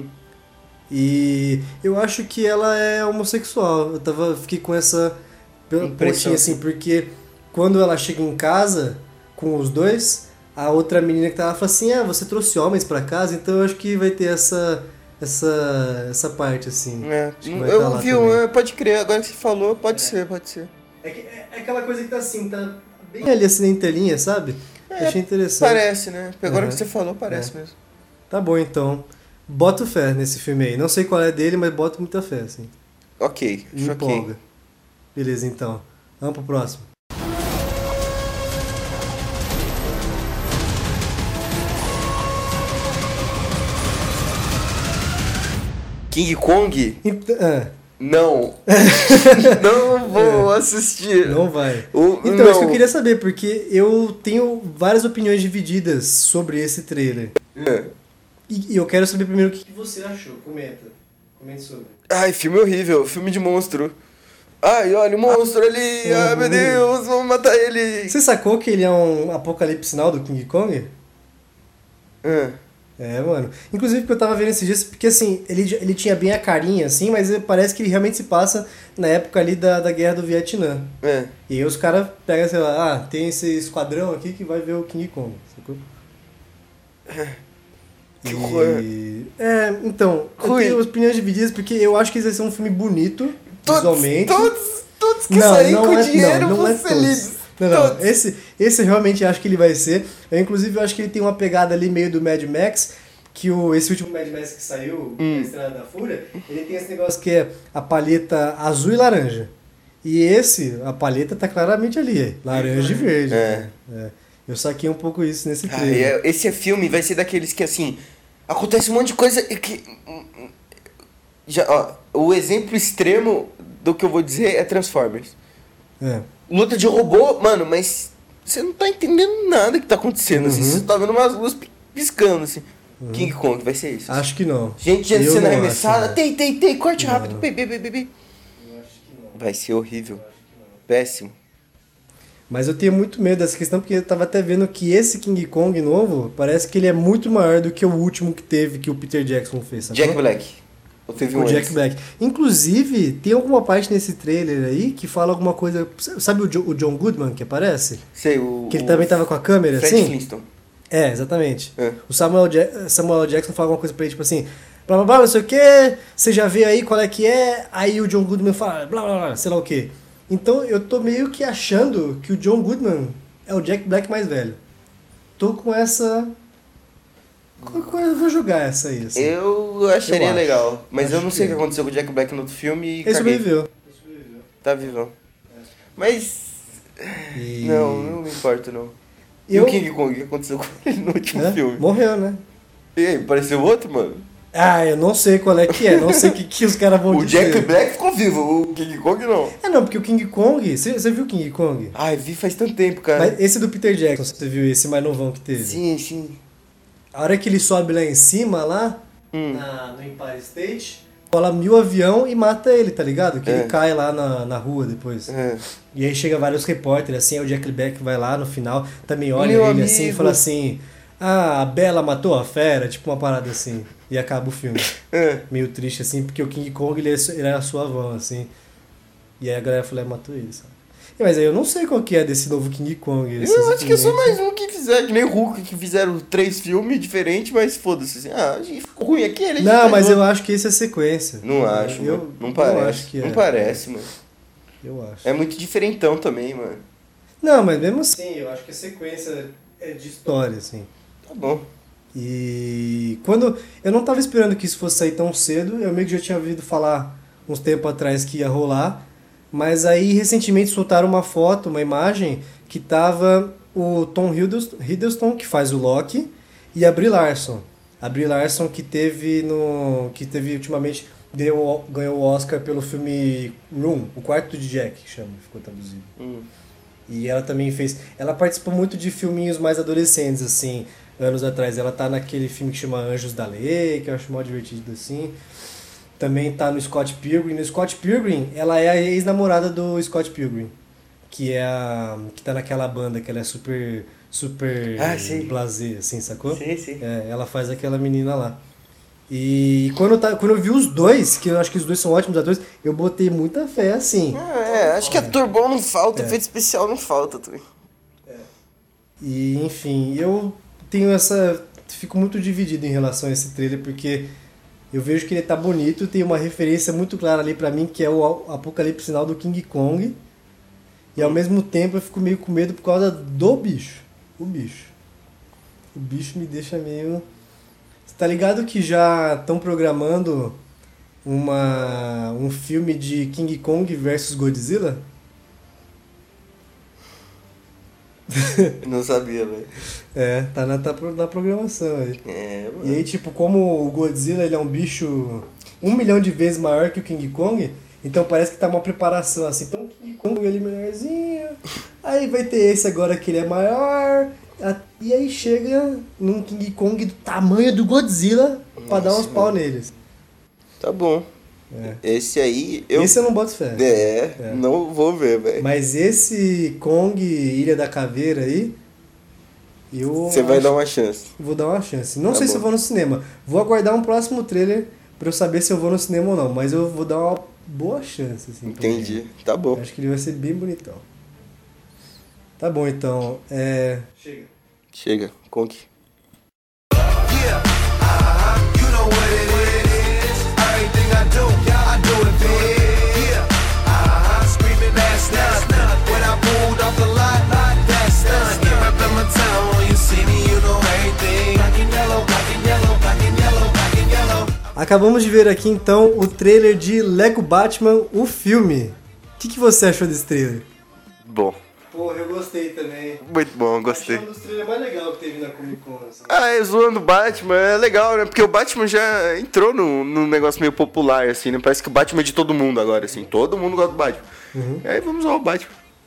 E eu acho que ela é homossexual. Fiquei com essa pontinha assim, porque quando ela chega em casa com os dois, a outra menina que tava fala assim, você trouxe homens pra casa, então eu acho que vai ter essa parte, assim. Eu vi pode crer, agora que você falou, pode ser. É aquela coisa que tá assim, tá bem ali assim na entrelinha, sabe? Achei interessante. Parece, né? Agora que você falou, parece mesmo. Tá bom, então. Boto fé nesse filme aí. Não sei qual é dele, mas boto muita fé, assim. Ok, Me empolga. Beleza, então. Vamos pro próximo. King Kong? Não. Não vou assistir. Não vai. Então, isso que eu queria saber, porque eu tenho várias opiniões divididas sobre esse trailer. E eu quero saber primeiro o que você achou. Comente sobre. Ai, filme horrível. Filme de monstro. Ai, olha o monstro ali. Ai, meu Deus, vamos matar ele. Você sacou que ele é um apocalipse now do King Kong? Mano. Inclusive, porque eu tava vendo esses dias, porque assim, ele tinha bem a carinha, assim, mas parece que ele realmente se passa na época ali da Guerra do Vietnã. E aí os caras pegam, sei lá, tem esse esquadrão aqui que vai ver o King Kong, sacou? Que horror. Então, eu tenho opiniões divididas, porque eu acho que esse vai ser um filme bonito, visualmente. Todos que saem com dinheiro vão ser felizes. Não. Esse eu realmente acho que ele vai ser. Inclusive, eu acho que ele tem uma pegada ali meio do Mad Max, que esse último Mad Max que saiu, a Estrada da Fúria, ele tem esse negócio que é a palheta azul e laranja. E a palheta tá claramente ali, laranja e verde. Eu saquei um pouco isso nesse trailer. Esse filme vai ser daqueles que, assim, acontece um monte de coisa que... o exemplo extremo do que eu vou dizer é Transformers. Luta de robô, mano, mas você não tá entendendo nada que tá acontecendo, assim. Você tá vendo umas luzes piscando, assim. King Kong, vai ser isso. Acho que não. Gente sendo arremessada. Tem, corte rápido. Bebê. Vai ser horrível. Péssimo. Mas eu tenho muito medo dessa questão, porque eu tava até vendo que esse King Kong novo, parece que ele é muito maior do que o último que teve, que o Peter Jackson fez, sacou? Jack Black. Ou teve o Jack Black. Inclusive, tem alguma parte nesse trailer aí que fala alguma coisa... Sabe o John Goodman que aparece? Sei, que ele também tava com a câmera, Fred assim? Flintstone. Exatamente. O Samuel Jackson fala alguma coisa pra ele, tipo assim... Blá, blá, blá, não sei o que, você já vê aí qual é que é... Aí o John Goodman fala... Blá, blá, blá, sei lá o que. Então, eu tô meio que achando que o John Goodman é o Jack Black mais velho. Tô com essa... Eu vou jogar essa aí. Assim. Eu acharia legal. Mas eu não sei o que aconteceu com o Jack Black no outro filme e ele sobreviveu. Tá vivão. Mas... Não me importa, não. E o King Kong, o que aconteceu com ele no último filme? Morreu, né? E aí, pareceu outro, mano? Eu não sei qual é que é. Não sei o que os caras vão dizer. O Jack Black ficou vivo, o King Kong não. Não, porque o King Kong... Você viu o King Kong? Vi faz tanto tempo, cara. Mas esse do Peter Jackson, você viu esse mais novão que teve? Sim. A hora que ele sobe lá em cima, lá, no Empire State, rola 1000 avião e mata ele, tá ligado? Que ele cai lá na rua depois. E aí chega vários repórteres, assim, aí o Jack Black vai lá no final, também olha ele amigo. Assim e fala assim... a Bela matou a fera, tipo uma parada assim. E acaba o filme. Meio triste, assim, porque o King Kong, ele era suavão, assim. E aí a galera falou, matou ele, sabe? Mas aí eu não sei qual que é desse novo King Kong. Eu acho que é só mais um que fizeram, que nem o Hulk, que fizeram 3 filmes diferentes, mas foda-se, assim, ficou ruim aquele. Não, mas eu acho que esse é sequência. Não acho, mano. Não parece. Eu acho que não parece, mano. Eu acho. É muito diferentão também, mano. Não, mas mesmo assim, eu acho que a sequência é de história, assim. Tá bom. E quando... Eu não tava esperando que isso fosse sair tão cedo, eu meio que já tinha ouvido falar uns tempos atrás que ia rolar, mas aí recentemente soltaram uma foto, uma imagem, que tava o Tom Hiddleston, que faz o Loki, e a Brie Larson. A Brie Larson que teve ultimamente, ganhou o Oscar pelo filme Room, O Quarto de Jack, que chama, ficou traduzido. E ela também ela participou muito de filminhos mais adolescentes, assim, anos atrás. Ela tá naquele filme que chama Anjos da Lei, que eu acho mó divertido, assim. Também tá no Scott Pilgrim. No Scott Pilgrim, ela é a ex-namorada do Scott Pilgrim, que tá naquela banda que ela é super blasé, assim, sacou? Sim. Ela faz aquela menina lá. E quando eu vi os dois, que eu acho que os dois são ótimos atores, eu botei muita fé, assim. Acho que ator bom não falta, efeito especial não falta também. E, enfim, eu fico muito dividido em relação a esse trailer, porque eu vejo que ele tá bonito, tem uma referência muito clara ali pra mim, que é o apocalipse sinal do King Kong. E ao mesmo tempo eu fico meio com medo por causa do bicho. O bicho me deixa meio... Você tá ligado que já estão programando um filme de King Kong versus Godzilla? Não sabia, velho. Tá na programação aí. Mano. E aí, tipo, como o Godzilla ele é um bicho 1 milhão de vezes maior que o King Kong, então parece que tá uma preparação assim. Então o King Kong ele é menorzinho, aí vai ter esse agora que ele é maior, e aí chega num King Kong do tamanho do Godzilla pra dar uns pau neles. Tá bom. Esse aí... Esse eu não boto fé. Não vou ver, velho. Mas esse Kong Ilha da Caveira aí... Você vai dar uma chance. Vou dar uma chance. Não sei se eu vou no cinema. Vou aguardar um próximo trailer pra eu saber se eu vou no cinema ou não. Mas eu vou dar uma boa chance, assim. Entendi. Tá bom. Acho que ele vai ser bem bonitão. Tá bom, então. Chega. Kong. Acabamos de ver aqui então o trailer de Lego Batman, o filme. O que você achou desse trailer? Bom. Porra, eu gostei também. Muito bom, gostei. Achei um dos trailers mais legais que teve na Comic Con. Assim. Zoando o Batman é legal, né? Porque o Batman já entrou num negócio meio popular, assim, né? Parece que o Batman é de todo mundo agora, assim. Todo mundo gosta do Batman. E aí vamos usar o Batman.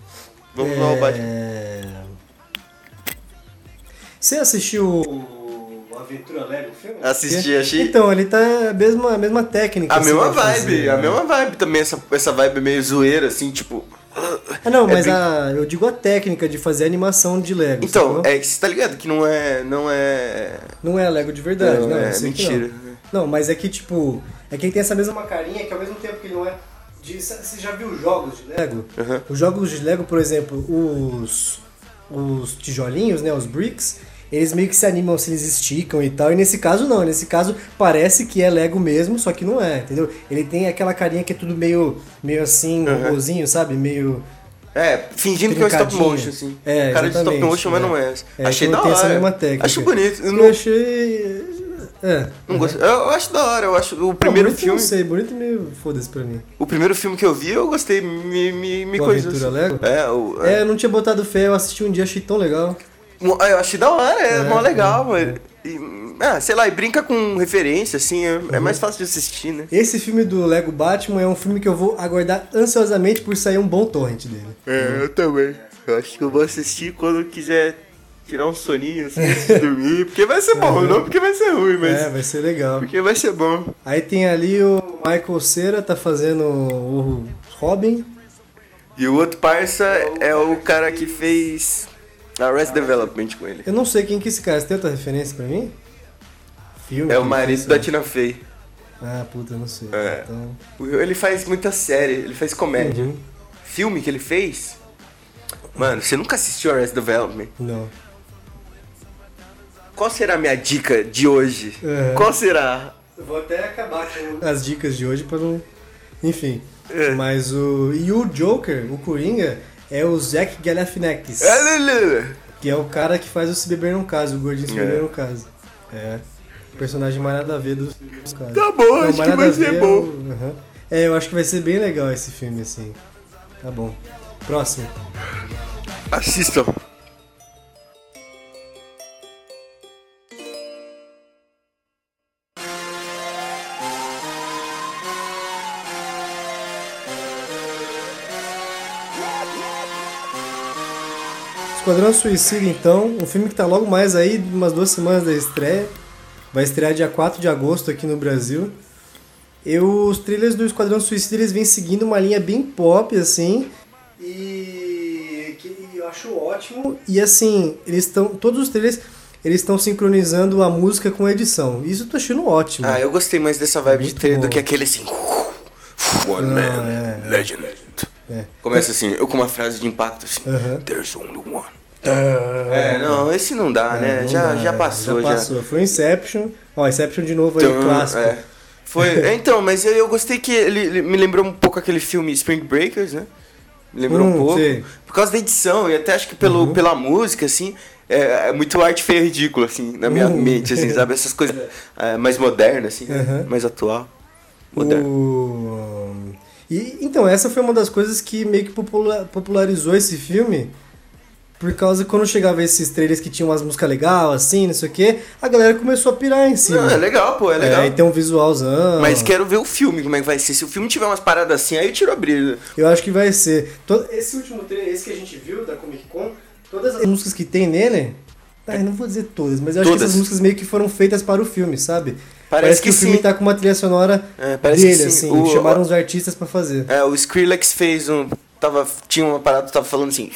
Você assistiu Aventura Lego, o filme? Assisti, achei. Então, ele tá a mesma técnica. A mesma vibe também, essa vibe meio zoeira, assim, tipo... Não, mas eu digo a técnica de fazer animação de Lego. Então, você tá ligado que não é... Não é Lego de verdade, não. É mentira. Não, mas é que, tipo... É que ele tem essa mesma carinha que ao mesmo tempo que ele não é... Você já viu jogos de Lego? Os jogos de Lego, por exemplo, os tijolinhos, né, os bricks... Eles meio que se animam se eles esticam e tal. E nesse caso não, nesse caso parece que é Lego mesmo, só que não é, entendeu? Ele tem aquela carinha que é tudo meio assim, robôzinho, sabe? Meio... fingindo que é um stop motion, assim. Cara de stop motion, mas não é. Achei da hora. Essa mesma técnica. Acho bonito. Eu achei... Não gostei. Eu acho da hora, eu acho o primeiro filme... Não sei, bonito meio foda-se pra mim. O primeiro filme que eu vi, eu gostei, me coisou. Aventura Lego? Eu não tinha botado fé, eu assisti um dia, achei tão legal. Eu achei da hora, mó legal, mano. Sei lá, e brinca com referência, assim, é mais fácil de assistir, né? Esse filme do Lego Batman é um filme que eu vou aguardar ansiosamente por sair um bom torrent dele. Eu também. Eu acho que eu vou assistir quando eu quiser tirar um soninho, assim, antes de dormir. Porque vai ser bom, não porque vai ser ruim, mas... vai ser legal. Porque vai ser bom. Aí tem ali o Michael Cera, tá fazendo o Robin. E o outro parça é o cara que fez... Arrested Development com ele. Eu não sei quem que é esse cara. Você tem outra referência pra mim? Filme? É o marido da Tina Fey. Puta, eu não sei. Então... Ele faz muita série, ele faz comédia. Filme que ele fez, Mano, você nunca assistiu Arrested Development? Não. Qual será a minha dica de hoje? É. Qual será? Eu vou até acabar com as dicas de hoje pra não... Enfim. É. Mas o... E o Joker, o Coringa, é o Zach Galifianakis. Que é o cara que faz o Se Beber Não Case, o gordinho Se Beber Não Case. É. Personagem mais nada a ver dos casos. Tá bom, acho que vai ser bom. Uhum. É, eu acho que vai ser bem legal esse filme, assim. Tá bom. Próximo. Assistam. Esquadrão Suicida, então, um filme que tá logo mais aí, umas 2 semanas da estreia. Vai estrear dia 4 de agosto aqui no Brasil. Os trailers do Esquadrão Suicida, eles vêm seguindo uma linha bem pop, assim, e que eu acho ótimo. E assim, todos os trailers, eles estão sincronizando a música com a edição. Isso eu tô achando ótimo. Ah, eu gostei mais dessa vibe Muito de trailer do bom. que aquele assim... One man, legend. Começa assim, eu com uma frase de impacto assim... There's only one. Não, esse não dá, né? Não já, dá, já passou. Já passou. Foi Inception. Ó, Inception de novo aí, clássico. Foi, então, mas eu gostei que ele me lembrou um pouco aquele filme Spring Breakers, né? Me lembrou um pouco. Sei. Por causa da edição, e até acho que pela música, assim, é muito arte feia ridícula, assim, na minha mente, assim, sabe? Essas coisas mais modernas, assim, mais atual. Moderno. Então, essa foi uma das coisas que meio que popularizou esse filme. Por causa que quando chegava esses trailers que tinham umas músicas legais, assim, não sei o que, a galera começou a pirar em cima. Não, é legal, pô, é legal. E tem um visualzão. Mas quero ver o filme, como é que vai ser. Se o filme tiver umas paradas assim, aí eu tiro a brilha. Eu acho que vai ser. Esse último trailer, esse que a gente viu da Comic Con, todas as músicas que tem nele, eu não vou dizer todas, mas eu acho que essas músicas meio que foram feitas para o filme, sabe? Parece que o filme tá com uma trilha sonora dele, assim. Chamaram os artistas pra fazer. O Skrillex fez tinha uma parada que tava falando assim...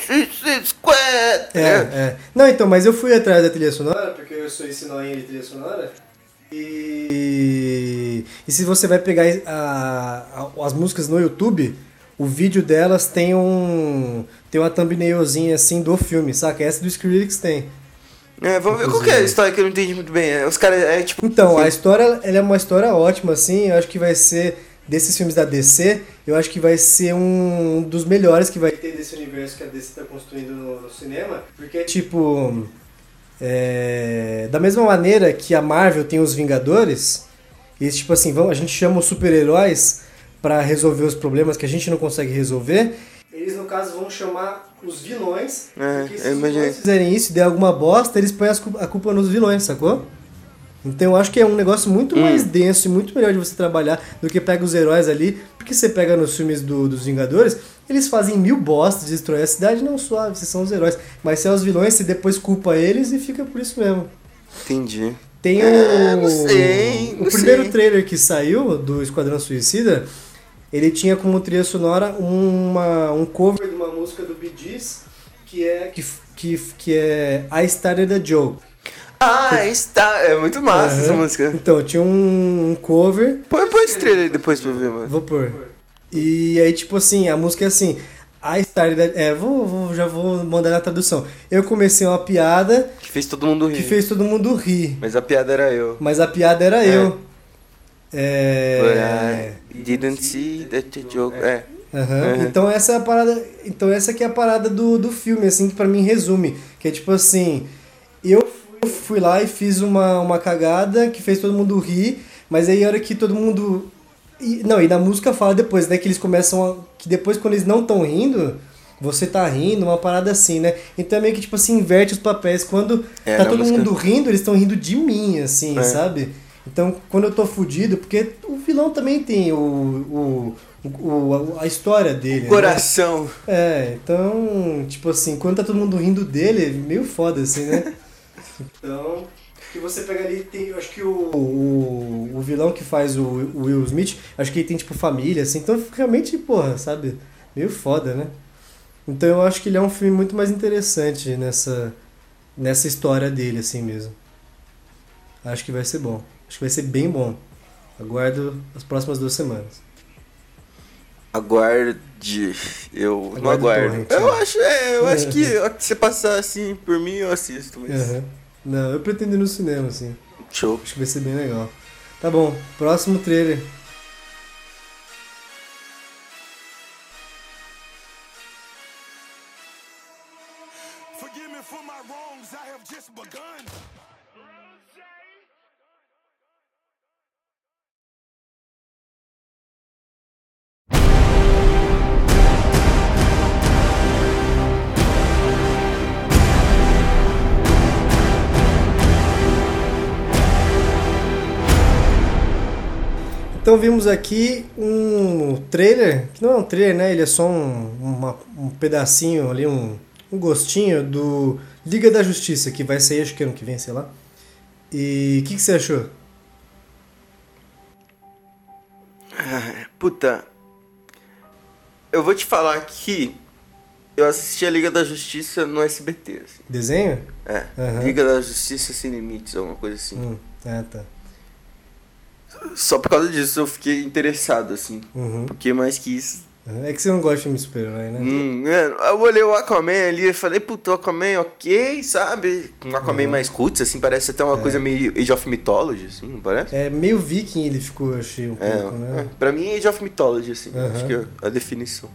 Não, então, mas eu fui atrás da trilha sonora, porque eu sou esse noinha de trilha sonora. E se você vai pegar as músicas no YouTube, o vídeo delas tem uma thumbnailzinha assim do filme, saca? Essa do Skrillex tem. Vamos ver qual que é a história que eu não entendi muito bem. Os caras, tipo... Então, a história, ela é uma história ótima, assim. Eu acho que vai ser, desses filmes da DC, eu acho que vai ser um dos melhores que vai ter desse universo que a DC tá construindo no cinema. Porque, tipo... da mesma maneira que a Marvel tem os Vingadores, eles, tipo assim, a gente chama os super-heróis pra resolver os problemas que a gente não consegue resolver. Eles, no caso, vão chamar os vilões, porque se os vilões fizerem isso e der alguma bosta, eles põem a culpa nos vilões, sacou? Então eu acho que é um negócio muito mais denso e muito melhor de você trabalhar do que pega os heróis ali, porque você pega nos filmes dos Vingadores, eles fazem 1000 bostas, destroem a cidade, não suave, vocês são os heróis. Mas se é os vilões, você depois culpa eles e fica por isso mesmo. Entendi. Tem o primeiro trailer que saiu do Esquadrão Suicida, ele tinha como trilha sonora um cover de uma música do Bee Gees, que é I Started a Joke. É muito massa essa música. Então, tinha um cover. Põe esse trailer aí depois pra ver, mano. Vou pôr. E aí, tipo assim, a música é assim... I started... já vou mandar na tradução. Eu comecei uma piada... Que fez todo mundo rir. Mas a piada era eu. Didn't see that joke. Então essa é a parada. Então essa aqui é a parada do filme, assim, que pra mim resume. Que é tipo assim, eu fui lá e fiz uma cagada que fez todo mundo rir, mas aí a hora que todo mundo. E na música fala depois, né? Que eles começam que depois quando eles não estão rindo, você tá rindo, uma parada assim, né? Então é meio que tipo assim, inverte os papéis. Quando tá todo mundo rindo, eles estão rindo de mim, assim, sabe? Então, quando eu tô fudido, porque o vilão também tem a história dele. O coração. Né? Então, tipo assim, quando tá todo mundo rindo dele, é meio foda, assim, né? Então, que você pega ali, eu acho que o vilão que faz o Will Smith, acho que ele tem, tipo, família, assim, então realmente, porra, sabe? Meio foda, né? Então eu acho que ele é um filme muito mais interessante nessa história dele, assim mesmo. Acho que vai ser bom. Acho que vai ser bem bom. Aguardo as próximas 2 semanas. Aguarde. Eu não aguardo. Torrent, Eu acho que se você passar assim por mim, eu assisto. Mas... Não, eu pretendo ir no cinema, assim. Show. Acho que vai ser bem legal. Tá bom, próximo trailer. Forgive me for my wrongs, I have just begun. Então vimos aqui um trailer, que não é um trailer, né? Ele é só um pedacinho ali, um gostinho do Liga da Justiça, que vai sair acho que ano que vem, sei lá. E o que você achou? Puta, eu vou te falar que eu assisti a Liga da Justiça no SBT, assim. Desenho? É, Aham. Liga da Justiça Sem Limites, alguma coisa assim. Tá. Só por causa disso eu fiquei interessado, assim. Uhum. Porque mais que isso... É que você não gosta de filme de super-herói, né? Eu olhei o Aquaman ali e falei, puta, o Aquaman ok, sabe? Um Aquaman mais roots, assim, parece até uma coisa meio Age of Mythology, assim, não parece? É meio viking ele ficou, eu achei, um pouco, né? Pra mim é Age of Mythology, assim, Uhum. acho que é a definição.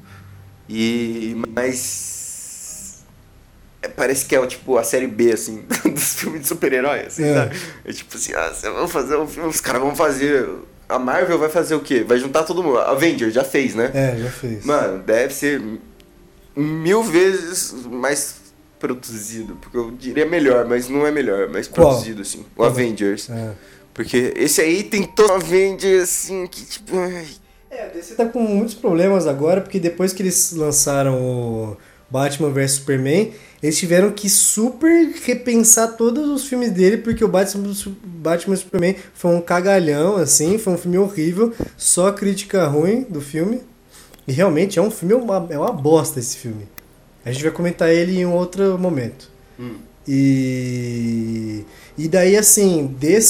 Mas... parece que é, tipo, a série B, assim, dos filmes de super-herói, assim, sabe? É tipo assim, vocês vão fazer um filme, os caras vão fazer... A Marvel vai fazer o quê? Vai juntar todo mundo. A Avengers já fez, né? Já fez. Mano, deve ser 1000 vezes mais produzido. Porque eu diria melhor, mas não é melhor. Mais Qual? produzido, assim. O Avengers. É. Porque esse aí tem todo um Avengers, assim, que tipo... ai. A DC tá com muitos problemas agora, porque depois que eles lançaram o Batman vs Superman, eles tiveram que super repensar todos os filmes dele, porque o Batman vs Superman foi um cagalhão, assim, foi um filme horrível, só crítica ruim do filme. E realmente é um filme, é uma bosta esse filme. A gente vai comentar ele em um outro momento. E daí, assim,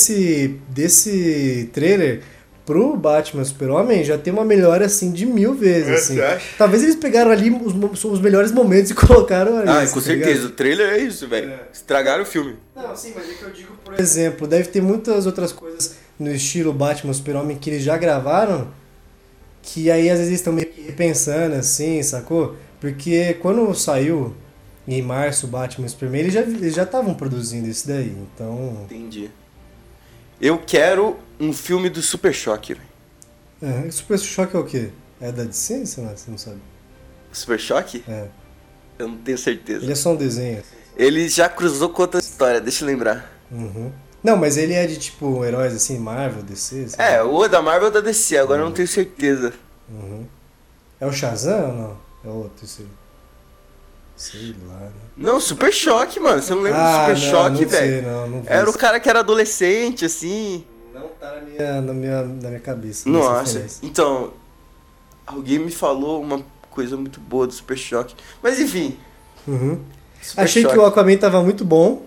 desse trailer pro Batman Super-Homem já tem uma melhora, assim, de 1000 vezes, assim. Talvez eles pegaram ali os melhores momentos e colocaram ali. Com certeza. O trailer é isso, velho. Estragaram o filme. Não, sim, mas é que eu digo, por exemplo, deve ter muitas outras coisas no estilo Batman Super-Homem que eles já gravaram, que aí às vezes eles estão meio que repensando, assim, sacou? Porque quando saiu em março o Batman Superman, eles já estavam produzindo isso daí, então... Entendi. Eu quero um filme do Super Choque, velho. Super Choque é o quê? É da DC? Você não sabe? Super Choque? É. Eu não tenho certeza. Ele é só um desenho. Ele já cruzou com outra história, deixa eu lembrar. Uhum. Não, mas ele é de tipo heróis assim, Marvel, DC? O da Marvel ou da DC, agora eu não tenho certeza. Uhum. É o Shazam ou não? É outro, esse... Sei lá, né? Não, Super Choque, mano. Você não lembra do Super Choque, velho? Não vi Era o isso. cara que era adolescente, assim. Não tá na minha cabeça. Nossa, então, alguém me falou uma coisa muito boa do Super Choque. Mas enfim. Uhum. Super Achei Choque. que o Aquaman tava muito bom.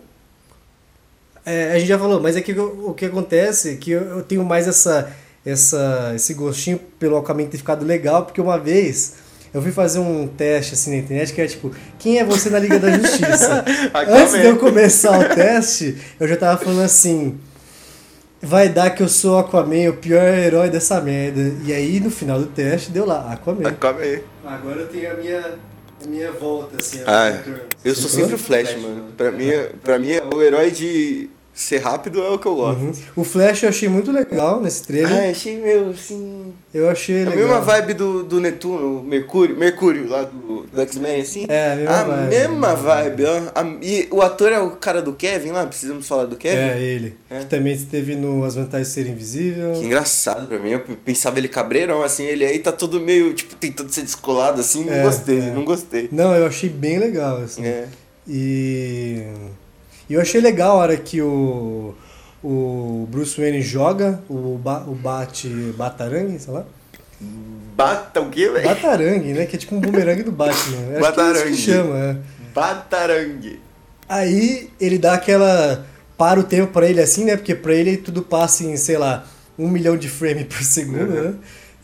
A gente já falou, mas é que o que acontece é que eu tenho mais esse gostinho pelo Aquaman ter ficado legal, porque uma vez eu fui fazer um teste assim na internet que era tipo, quem é você na Liga da Justiça? Antes de eu começar o teste, eu já tava falando assim, vai dar que eu sou o Aquaman, o pior herói dessa merda. E aí no final do teste deu lá, Aquaman. Agora eu tenho a minha volta, assim. Eu sou sempre o Flash, mano. Pra mim, o herói de ser rápido é o que eu gosto. Uhum. O Flash eu achei muito legal nesse trailer. Achei meio assim... Eu achei legal. A mesma vibe do Netuno, Mercúrio lá do X-Men, assim. A mesma vibe. E o ator é o cara do Kevin lá, precisamos falar do Kevin? Ele. Que também esteve no As Vantagens de Ser Invisível. Que engraçado pra mim, eu pensava ele cabreirão, assim, ele aí tá todo meio, tipo, tentando ser descolado, assim, não gostei. Não, eu achei bem legal, assim. E eu achei legal a hora que o Bruce Wayne joga o Batarangue, sei lá. Bata o quê, velho? Batarangue, né? Que é tipo um bumerangue do Batman. Batarangue. Acho que é isso que chama, Batarangue. Aí ele dá aquela... Para o tempo pra ele assim, né? Porque pra ele tudo passa em, sei lá, 1 milhão de frames por segundo, né?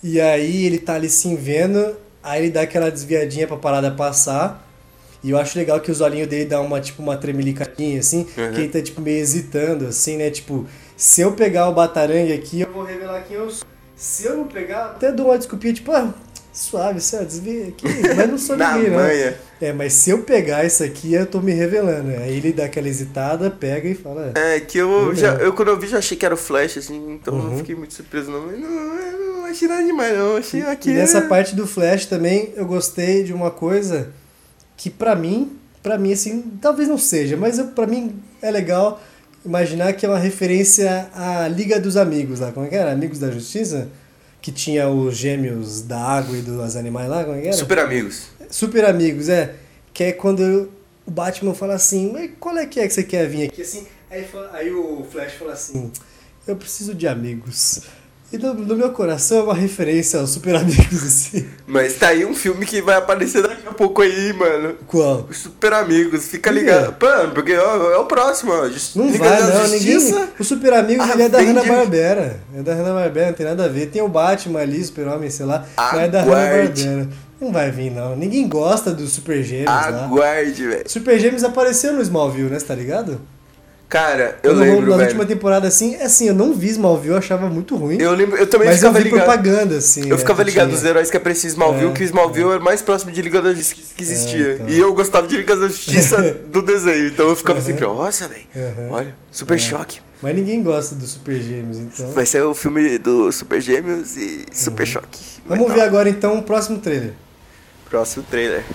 E aí ele tá ali se vendo, aí ele dá aquela desviadinha pra parada passar. E eu acho legal que os olhinhos dele dão uma tremelicadinha, assim, que ele tá, tipo, meio hesitando, assim, né? Tipo, se eu pegar o Batarangue aqui, eu vou revelar quem eu sou. Se eu não pegar, até dou uma desculpinha, tipo, suave, você desvia aqui, mas não sou ninguém, né? Mas se eu pegar isso aqui, eu tô me revelando. Aí ele dá aquela hesitada, pega e fala... Que quando eu vi, já achei que era o Flash, assim, então não fiquei muito surpreso, não. Mas não achei nada demais, não. Achei aqui... E nessa parte do Flash também, eu gostei de uma coisa que pra mim, assim, talvez não seja, mas pra mim é legal imaginar que é uma referência à Liga dos Amigos lá, como é que era? Amigos da Justiça? Que tinha os gêmeos da água e dos animais lá, como é que era? Super Amigos. Super Amigos, que é quando o Batman fala assim, mas qual é que você quer vir aqui? Assim, aí o Flash fala assim, eu preciso de amigos. E no meu coração é uma referência aos Super Amigos, assim. Mas tá aí um filme que vai aparecer daqui a pouco aí, mano. Qual? Os Super Amigos, fica ligado. Mano, porque é o próximo, ó. Não Liga vai, da não, Justiça, ninguém... O Super Amigos ele é da Avengers. Hanna-Barbera. É da Hanna-Barbera, não tem nada a ver. Tem o Batman ali, Super-Homem, sei lá, mas é da Aguarde. Hanna-Barbera. Não vai vir, não. Ninguém gosta dos Super Gêmeos lá. Aguarde, velho. Super Gêmeos apareceu no Smallville, né? Você tá ligado? Cara, eu lembro, Na velho. última temporada, assim, eu não vi Smallville, eu achava muito ruim. Eu lembro, eu também mas eu ficava vi ligado. propaganda, assim. Eu ficava que ligado tinha. nos heróis que apareciam em Smallville, que o Smallville era mais próximo de Liga da Justiça que existia. então. E eu gostava de Liga da Justiça do desenho, então eu ficava sempre, nossa, velho, olha, Super Choque. Mas ninguém gosta dos Super Gêmeos, então. Vai ser o filme do Super Gêmeos e Super Choque. Vamos ver agora, então, o próximo trailer. Próximo trailer.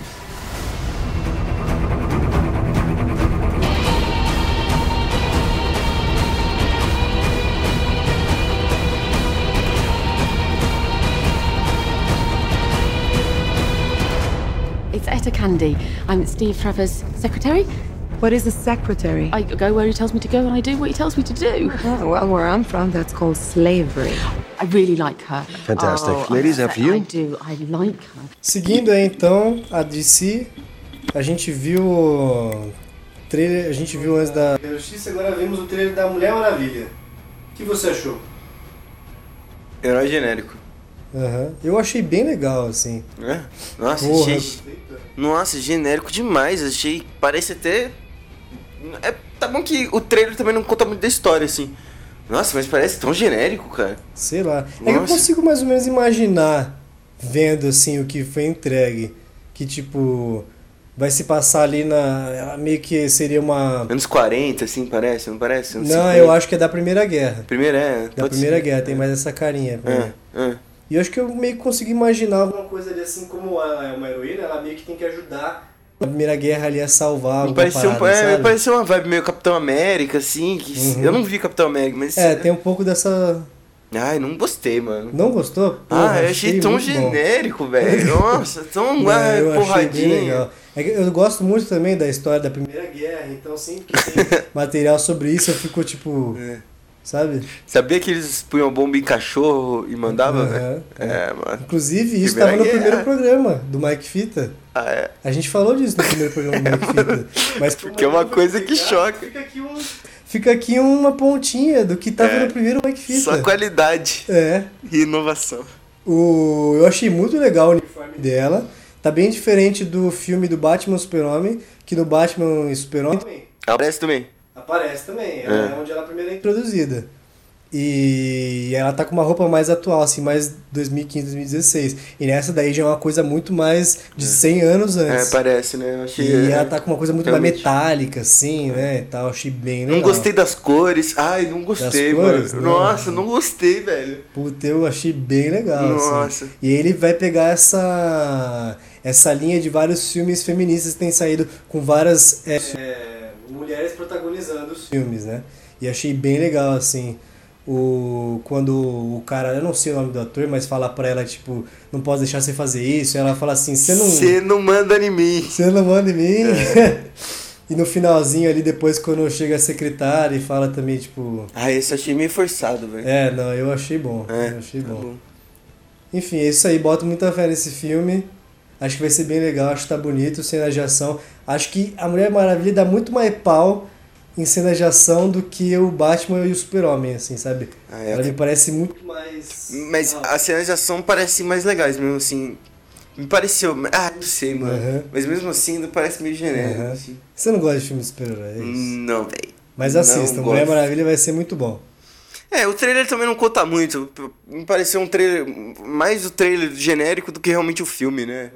It's Etta Candy. I'm Steve Trevor's secretary. What is a secretary? I go where he tells me to go and I do what he tells me to do. Oh, well, where I'm from, that's called slavery. I really like her. Fantastic. Oh, Ladies, after you. I do. I like her. Seguindo aí, então, a DC, a gente viu o trailer, a gente viu antes da Justiça, agora vimos o trailer da Mulher Maravilha. O que você achou? Herói genérico. Eu achei bem legal, assim. É? Nossa, Porra. achei. Nossa, genérico demais. Achei. Parece até. Tá bom que o trailer também não conta muito da história, assim. Nossa, mas parece tão genérico, cara. Sei lá. É que eu Nossa. consigo mais ou menos imaginar, vendo assim o que foi entregue, que tipo vai se passar ali meio que seria uma... Anos 40, assim, parece? Não parece? Anos Não, 50. eu acho que é da Primeira Guerra. Primeiro Da Primeira Guerra, tem mais essa carinha. pra mim. E eu acho que eu meio que consigo imaginar alguma coisa ali assim, como ela é uma heroína, ela meio que tem que ajudar na Primeira Guerra ali a salvar alguma Pareceu, parada, sabe? pareceu uma vibe meio Capitão América, assim. Que Eu não vi Capitão América, mas. Tem um pouco dessa... Ai, não gostei, mano. Não gostou? Porra, Eu achei tão muito bom. genérico, velho. Nossa, tão Eu achei bem porradinho. legal. É que eu gosto muito também da história da Primeira Guerra, então sempre que tem material sobre isso eu fico tipo... Sabe? Sabia que eles punham bomba em cachorro e mandavam, Aham, velho? Mano. Inclusive, isso Primeira estava no Guerra. primeiro programa do Mike Fita. É. A gente falou disso no primeiro programa do Mike Fita. Mas Porque é uma coisa que choca. Fica aqui uma pontinha do que tava no primeiro Mike Fita. Só qualidade e inovação. Eu achei muito legal o uniforme dela. Tá bem diferente do filme do Batman Super-Homem, que no Batman e Super-Homem Aparece também. aparece também. É onde ela primeiro é introduzida. E ela tá com uma roupa mais atual, assim, mais 2015, 2016. E nessa daí já é uma coisa muito mais de 100 anos antes. Parece, né? Eu achei, E ela tá com uma coisa muito mais realmente. metálica, assim, né? E tal. Achei bem legal. Não gostei das cores. Ai, não gostei, Das cores, mano. não. Nossa, não gostei, velho. Puta, eu achei bem legal. Nossa. Assim. E ele vai pegar essa linha de vários filmes feministas que tem saído com várias mulheres protagonizando os filmes, né? E achei bem legal, assim. Quando o cara, eu não sei o nome do ator, mas fala pra ela, tipo, não posso deixar você fazer isso. E ela fala assim, Você não manda em mim. Você não manda em mim. E no finalzinho ali, depois, quando chega a secretária e fala também, tipo... Esse eu achei meio forçado, velho. Não, eu achei bom. Eu achei tá bom. Enfim, é isso aí. Boto muita fé nesse filme. Acho que vai ser bem legal. Acho que tá bonito, cenas de ação. Acho que a Mulher Maravilha dá muito mais pau em cenas de ação do que o Batman e o Super-Homem, assim, sabe? Ela me parece muito mais... Mas as cenas de ação parecem mais legais, mesmo assim. Me pareceu... não sei, mano. Uhum. Mas mesmo assim, não parece meio genérico, assim. Você não gosta de filme de super-herói, é isso? Não, velho. Mas assista, Não Mulher gosto. Maravilha vai ser muito bom. O trailer também não conta muito. Me pareceu um trailer... Mais o trailer genérico do que realmente o filme, né?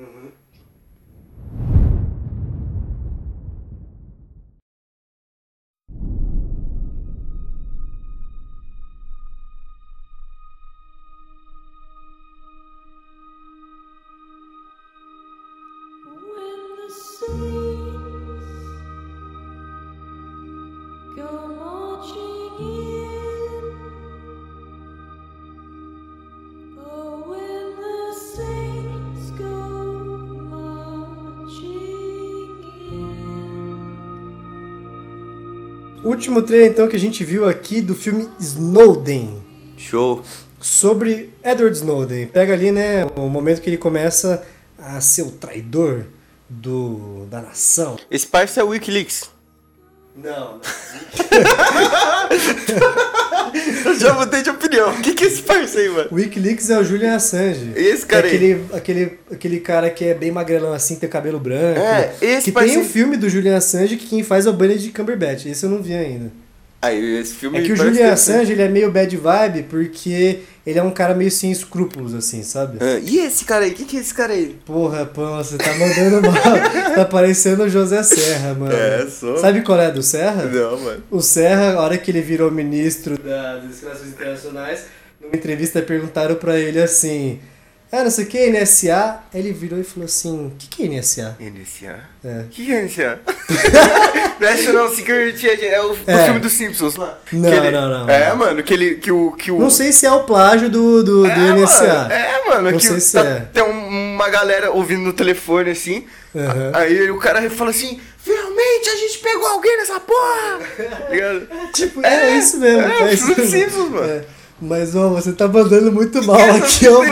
O último trailer, então, que a gente viu aqui do filme Snowden. Show. Sobre Edward Snowden. Pega ali, né, o momento que ele começa a ser o traidor da nação. Esse parça é o Wikileaks. Não. Eu já mudei de opinião. O que é esse parça aí, mano? O Wikileaks é o Julian Assange. Esse cara aí. Aquele cara que é bem magrelão assim, tem cabelo branco. Esse que tem um filme do Julian Assange que quem faz é o Benedict Cumberbatch. Esse eu não vi ainda. Aí, esse filme É que o Julian Assange, ele é meio bad vibe porque ele é um cara meio sem escrúpulos, assim, sabe? E esse cara aí? O que é esse cara aí? Porra, pão, você tá mandando mal. Tá parecendo o José Serra, mano. sou. Sabe qual é do Serra? Não, mano. O Serra, a hora que ele virou ministro das Relações Internacionais, numa entrevista perguntaram pra ele assim... não sei o que, NSA. Aí ele virou e falou assim, o que é NSA? NSA? É. O que é NSA? National Security é o filme dos Simpsons lá. Não, que ele, não. mano, que o... Não sei se é o plágio do NSA. Mano. Não que sei se é. Tem uma galera ouvindo no telefone, assim. Uhum. Aí o cara fala assim, finalmente a gente pegou alguém nessa porra! Ligado? Tipo, é isso mesmo. É o filme dos mesmo. Simpsons, mano. É. Mas, ó, você tá mandando muito mal aqui, ó.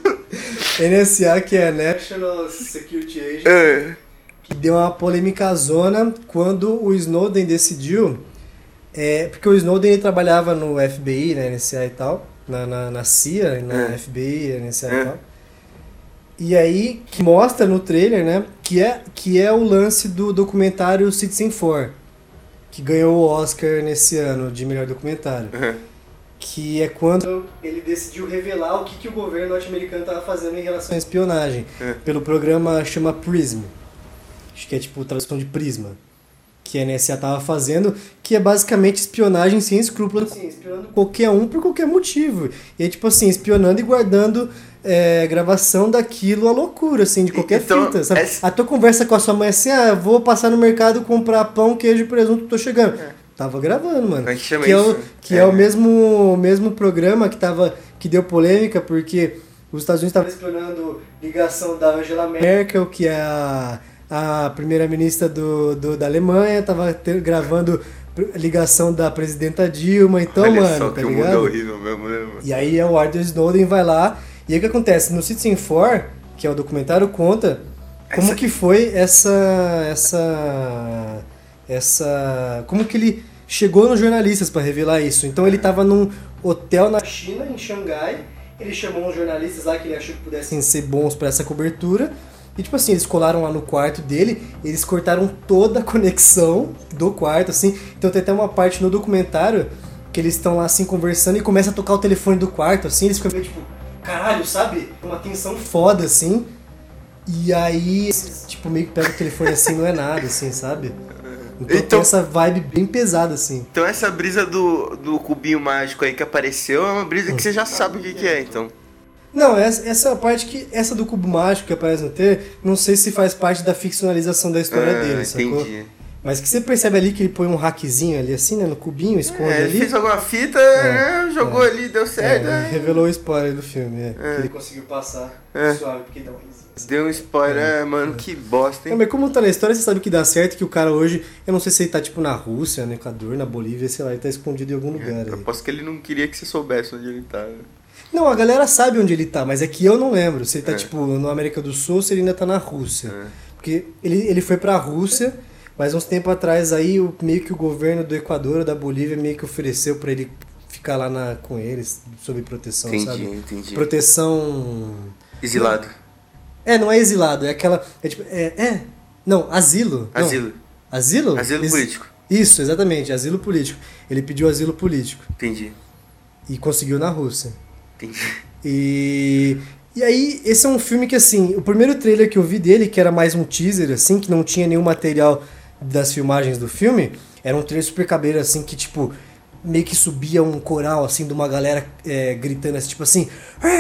NSA, que é National Security Agency, que deu uma polêmica zona quando o Snowden decidiu... porque o Snowden ele trabalhava no FBI, na NSA e tal, na CIA, na FBI, NSA e tal. E aí, que mostra no trailer, né, que é o lance do documentário Citizen4, que ganhou o Oscar nesse ano de melhor documentário. Que é quando ele decidiu revelar o que o governo norte-americano estava fazendo em relação à espionagem. Pelo programa chama PRISM. Acho que é tipo tradução de Prisma. Que a NSA estava fazendo, que é basicamente espionagem sem escrúpulos. Assim, espionando qualquer um por qualquer motivo. E é tipo assim, espionando e guardando gravação daquilo, a loucura, assim, de qualquer fita. Sabe? A tua conversa com a sua mãe assim, eu vou passar no mercado comprar pão, queijo e presunto, tô chegando. Tava gravando, mano. Que é o mesmo programa que deu polêmica, porque os Estados Unidos estavam espionando ligação da Angela Merkel, que é a primeira-ministra da Alemanha, tava gravando ligação da presidenta Dilma, então, olha mano, só tá que ligado? O mundo é horrível mesmo, né, mano? E aí o Edward Snowden vai lá, e aí o que acontece? No Citizen4, que é o documentário, conta como que foi como que ele chegou nos jornalistas para revelar isso. Então ele estava num hotel na China, em Xangai, ele chamou uns jornalistas lá que ele achou que pudessem ser bons para essa cobertura, e tipo assim, eles colaram lá no quarto dele, eles cortaram toda a conexão do quarto, assim. Então tem até uma parte no documentário que eles estão lá assim conversando e começa a tocar o telefone do quarto, assim, eles ficam meio tipo, caralho, sabe? Uma tensão foda, assim. E aí, tipo, meio que pega o telefone assim, não é nada, assim, sabe? Então tem essa vibe bem pesada, assim. Então essa brisa do cubinho mágico aí que apareceu é uma brisa que você já sabe o que é, então. Não, essa parte essa do cubo mágico que aparece no trailer, não sei se faz parte da ficcionalização da história dele, sacou? Entendi. Mas que você percebe ali que ele põe um hackzinho ali assim, né, no cubinho, esconde ali. Ele fez alguma fita, jogou ali, deu certo. Revelou o spoiler do filme, que ele conseguiu passar suave, porque dá um risinho. Deu um spoiler, mano, que bosta, hein? Mas como tá na história, você sabe que dá certo, que o cara hoje, eu não sei se ele tá tipo na Rússia, no Equador, na Bolívia, sei lá, ele tá escondido em algum lugar. Eu aposto que ele não queria que você soubesse onde ele tá. Não, a galera sabe onde ele tá, mas é que eu não lembro se ele tá tipo na América do Sul ou se ele ainda tá na Rússia. Porque ele foi pra Rússia, Mas uns tempos atrás aí, meio que o governo do Equador ou da Bolívia meio que ofereceu pra ele ficar lá com eles, sob proteção, sabe? Entendi. Proteção... Exilado. Não é exilado, é aquela... Não, asilo. Asilo. Não. Asilo? Asilo político. Isso, exatamente, asilo político. Ele pediu asilo político. Entendi. E conseguiu na Rússia. Entendi. E aí, esse é um filme que, assim, o primeiro trailer que eu vi dele, que era mais um teaser, assim, que não tinha nenhum material das filmagens do filme, era um trailer super cabreiro, assim, que, tipo, meio que subia um coral, assim, de uma galera gritando, assim, tipo assim...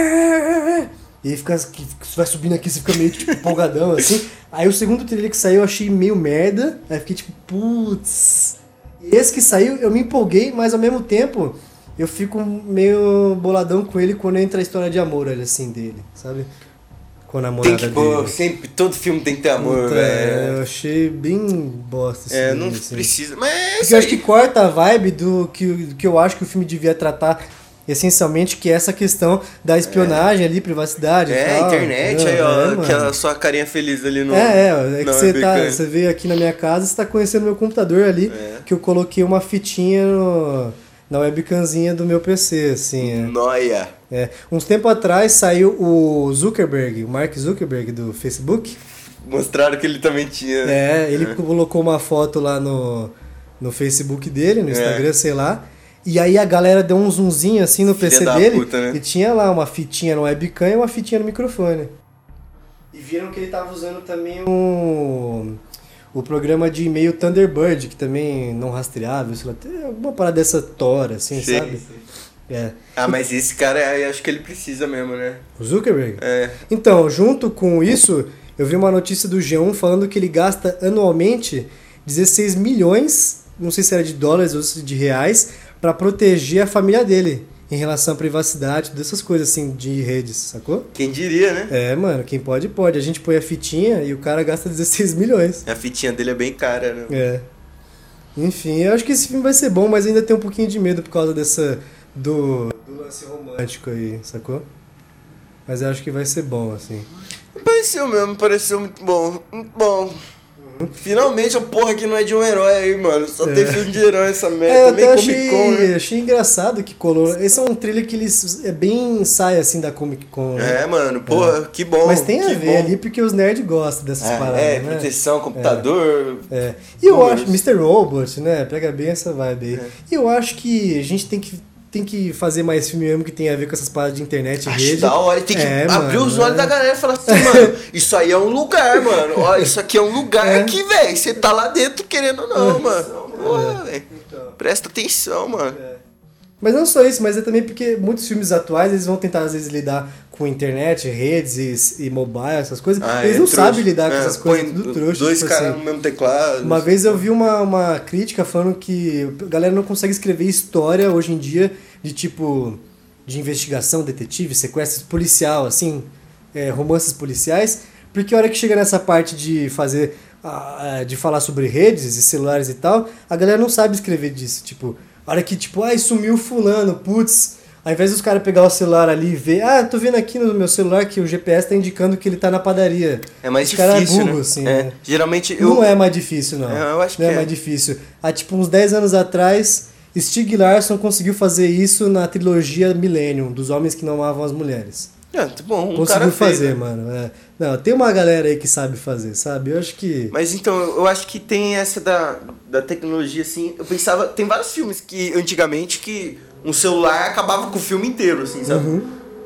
E aí fica, que vai subindo aqui, você fica meio, tipo, empolgadão, assim. Aí o segundo trailer que saiu eu achei meio merda, aí fiquei tipo, putz... E esse que saiu, eu me empolguei, mas ao mesmo tempo... Eu fico meio boladão com ele quando entra a história de amor, assim, dele, sabe? Com a namorada Tem que dele. pôr, sempre, todo filme tem que ter amor, velho. Eu achei bem bosta esse filme, Não assim. precisa, mas é Porque eu acho que corta a vibe do que eu acho que o filme devia tratar, essencialmente, que é essa questão da espionagem ali, privacidade e tal. Internet, aí, ó, aquela sua carinha feliz ali no... É que você veio aqui na minha casa e você tá conhecendo meu computador ali, que eu coloquei uma fitinha na webcamzinha do meu PC, assim. Noia. Uns tempos atrás saiu o Zuckerberg, o Mark Zuckerberg do Facebook. Mostraram que ele também tinha. Ele colocou uma foto lá no Facebook dele, no Instagram, sei lá. E aí a galera deu um zoomzinho assim no PC dele, puta, né? E tinha lá uma fitinha no webcam e uma fitinha no microfone. E viram que ele tava usando também o programa de e-mail Thunderbird, que também não rastreável, sei lá, tem alguma parada dessa tora, assim, Sim. sabe? Mas esse cara aí, acho que ele precisa mesmo, né? O Zuckerberg? Então, junto com isso, eu vi uma notícia do G1 falando que ele gasta anualmente 16 milhões, não sei se era de dólares ou se de reais, para proteger a família dele em relação à privacidade, todas essas coisas assim de redes, sacou? Quem diria, né? Mano, quem pode, pode. A gente põe a fitinha e o cara gasta 16 milhões. A fitinha dele é bem cara, né? Enfim, eu acho que esse filme vai ser bom, mas ainda tenho um pouquinho de medo por causa do lance romântico aí, sacou? Mas eu acho que vai ser bom, assim. Pareceu muito bom. Muito bom. Finalmente a porra que não é de um herói aí, mano. Só tem filme de herói essa merda. Eu Também Comic Con, né? achei engraçado que colou. Esse é um trailer que eles bem sai assim da Comic Con. Né? Mano, porra, que bom. Mas tem a ver bom. ali porque os nerds gostam dessas paradas, né? Proteção, computador. E eu acho, Mr. Robot, né? Pega bem essa vibe aí. E eu acho que a gente tem que fazer mais filme mesmo que tem a ver com essas paradas de internet e rede. Da hora, tem que abrir os olhos da galera e falar assim, mano, isso aí é um lugar, mano. Olha, isso aqui é um lugar que, velho, você tá lá dentro querendo ou não, mano. Porra, velho. Presta atenção, mano. Mas não só isso, mas é também porque muitos filmes atuais, eles vão tentar às vezes lidar com internet, redes e mobile, essas coisas. Eles não sabem lidar com essas coisas, tudo trouxa. Dois tipo caras assim. no mesmo teclado. Uma vez eu vi uma crítica falando que a galera não consegue escrever história hoje em dia de tipo de investigação, detetive, sequestro policial, assim, romances policiais, porque a hora que chega nessa parte de falar sobre redes e celulares e tal, a galera não sabe escrever disso, tipo, a hora que tipo, sumiu fulano, putz, ao invés dos caras pegar o celular ali e ver, tô vendo aqui no meu celular que o GPS tá indicando que ele tá na padaria. É mais Esse cara difícil, é burro, né? assim, né? Geralmente Não é mais difícil, não. Eu acho que não é mais difícil. Há tipo uns 10 anos atrás, Stieg Larsson conseguiu fazer isso na trilogia Millennium, dos homens que não amavam as mulheres. Bom, conseguiu cara fazer, fez, mano. Não, tem uma galera aí que sabe fazer, sabe? Eu acho que... Mas então, eu acho que tem essa da tecnologia, assim. Eu pensava, tem vários filmes que, antigamente, que um celular acabava com o filme inteiro, assim, sabe?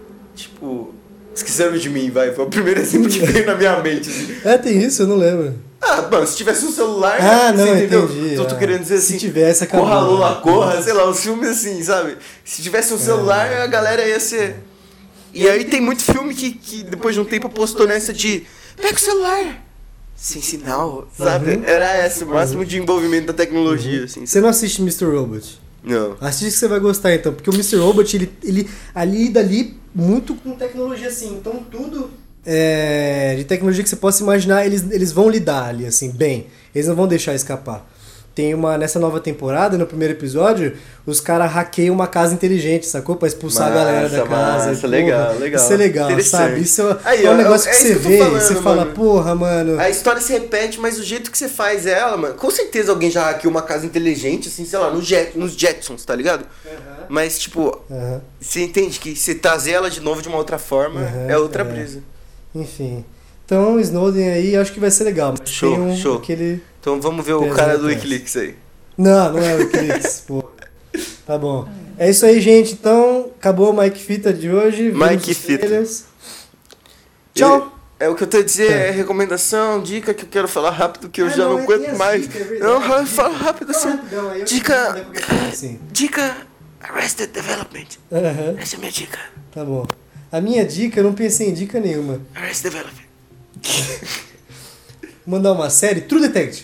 Tipo, Esqueceram de Mim, vai. Foi o primeiro exemplo que veio na minha mente, assim. Tem isso, eu não lembro. Mano, se tivesse um celular, não, você entendeu? entendi. Tô querendo dizer assim, se tivesse, acabou. Corra Lola, corra, sei lá, os filmes assim, sabe? Se tivesse um celular, a galera ia ser... E aí tem muito filme que depois de um tempo postou nessa de... Pega o celular! Sem sinal, sabe? Era esse o máximo de envolvimento da tecnologia, assim. Você não assiste Mr. Robot? Não. Assiste que você vai gostar, então. Porque o Mr. Robot, ele lida ali muito com tecnologia, assim. Então, tudo de tecnologia que você possa imaginar, eles vão lidar ali, assim, bem. Eles não vão deixar escapar. tem nessa nova temporada, no primeiro episódio, os caras hackeiam uma casa inteligente, sacou? Pra expulsar a galera da casa. Massa, legal. Isso é legal, sabe? Isso Aí, é um negócio que você isso vê eu tô falando, e você fala, mano. porra, mano. A história se repete, mas o jeito que você faz ela, mano... Com certeza alguém já hackeou uma casa inteligente, assim, sei lá, nos Jetsons, tá ligado? Mas, tipo, você entende que você trazer ela de novo de uma outra forma é outra brisa. Enfim. Então, Snowden aí, acho que vai ser legal. Mas Show, tem show. Aquele... Então vamos ver o cara do Wikileaks aí. Não é o Wikileaks, pô. Tá bom. É isso aí, gente. Então, acabou o Mike Fita de hoje. Mike Fita. Tchau. O que eu tô a dizer é recomendação, dica que eu quero falar rápido, que eu já não aguento mais. Não, fala rápido assim. Dica Arrested Development. Essa é a minha dica. Tá bom. A minha dica, eu não pensei em dica nenhuma. Arrested Development. Mandar uma série, True Detective.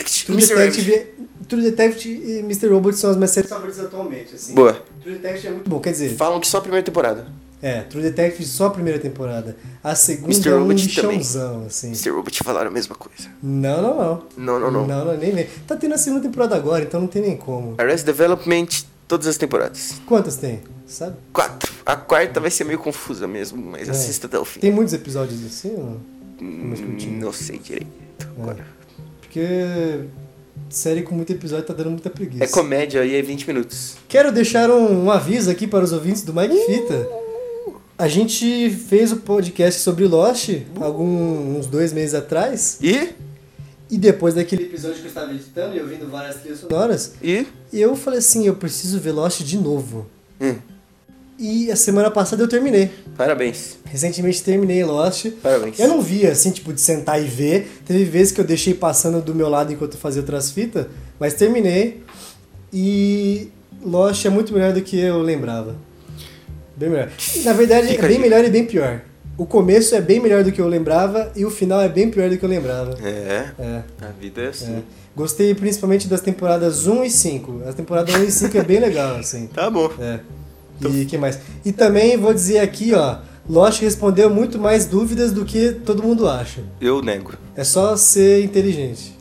True Detective e Mr. Robot são as minhas séries favoritas atualmente, assim. Boa. True Detective é muito bom, quer dizer... Falam que só a primeira temporada. True Detective só a primeira temporada. A segunda Mr. é um Robot lixãozão, assim. Mr. Robot falaram a mesma coisa. Não. Não. Nem vem. Tá tendo a segunda temporada agora, então não tem nem como. Arrested Development, todas as temporadas. Quantas tem? Sabe? 4. A quarta vai ser meio confusa mesmo, mas assista até o fim. Tem muitos episódios assim, ou... Não sei direito agora. Porque série com muito episódio tá dando muita preguiça. É comédia e é 20 minutos. Quero deixar um aviso aqui para os ouvintes do Mike Fita. A gente fez o podcast sobre Lost uns 2 meses atrás. E depois daquele episódio que eu estava editando e ouvindo várias trilhas sonoras, eu falei assim, eu preciso ver Lost de novo. E a semana passada eu terminei. Parabéns. Recentemente terminei Lost. Parabéns. Eu não via, assim, tipo, de sentar e ver. Teve vezes que eu deixei passando do meu lado enquanto eu fazia outras fitas. Mas terminei. E Lost é muito melhor do que eu lembrava. Bem melhor. Na verdade, é bem melhor e bem pior. O começo é bem melhor do que eu lembrava e o final é bem pior do que eu lembrava. A vida é assim. Gostei principalmente das temporadas 1 e 5. A temporada 1 e 5 é bem legal, assim. Tá bom. E que mais? E também vou dizer aqui, ó, Lost respondeu muito mais dúvidas do que todo mundo acha. Eu nego. É só ser inteligente.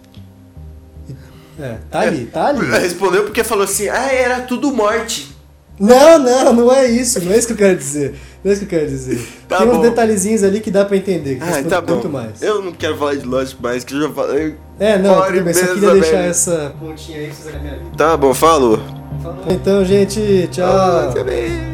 Tá ali. Respondeu porque falou assim, era tudo morte. Não é isso. Não é isso que eu quero dizer. Tá Tem uns bom. detalhezinhos ali que dá pra entender. Que Tá bom. muito mais. Eu não quero falar de Lost mais, que eu já falei. Tudo bem. Só queria deixar essa pontinha aí pra vocês na minha vida. Tá bom, falou. Então, gente, tchau. Também.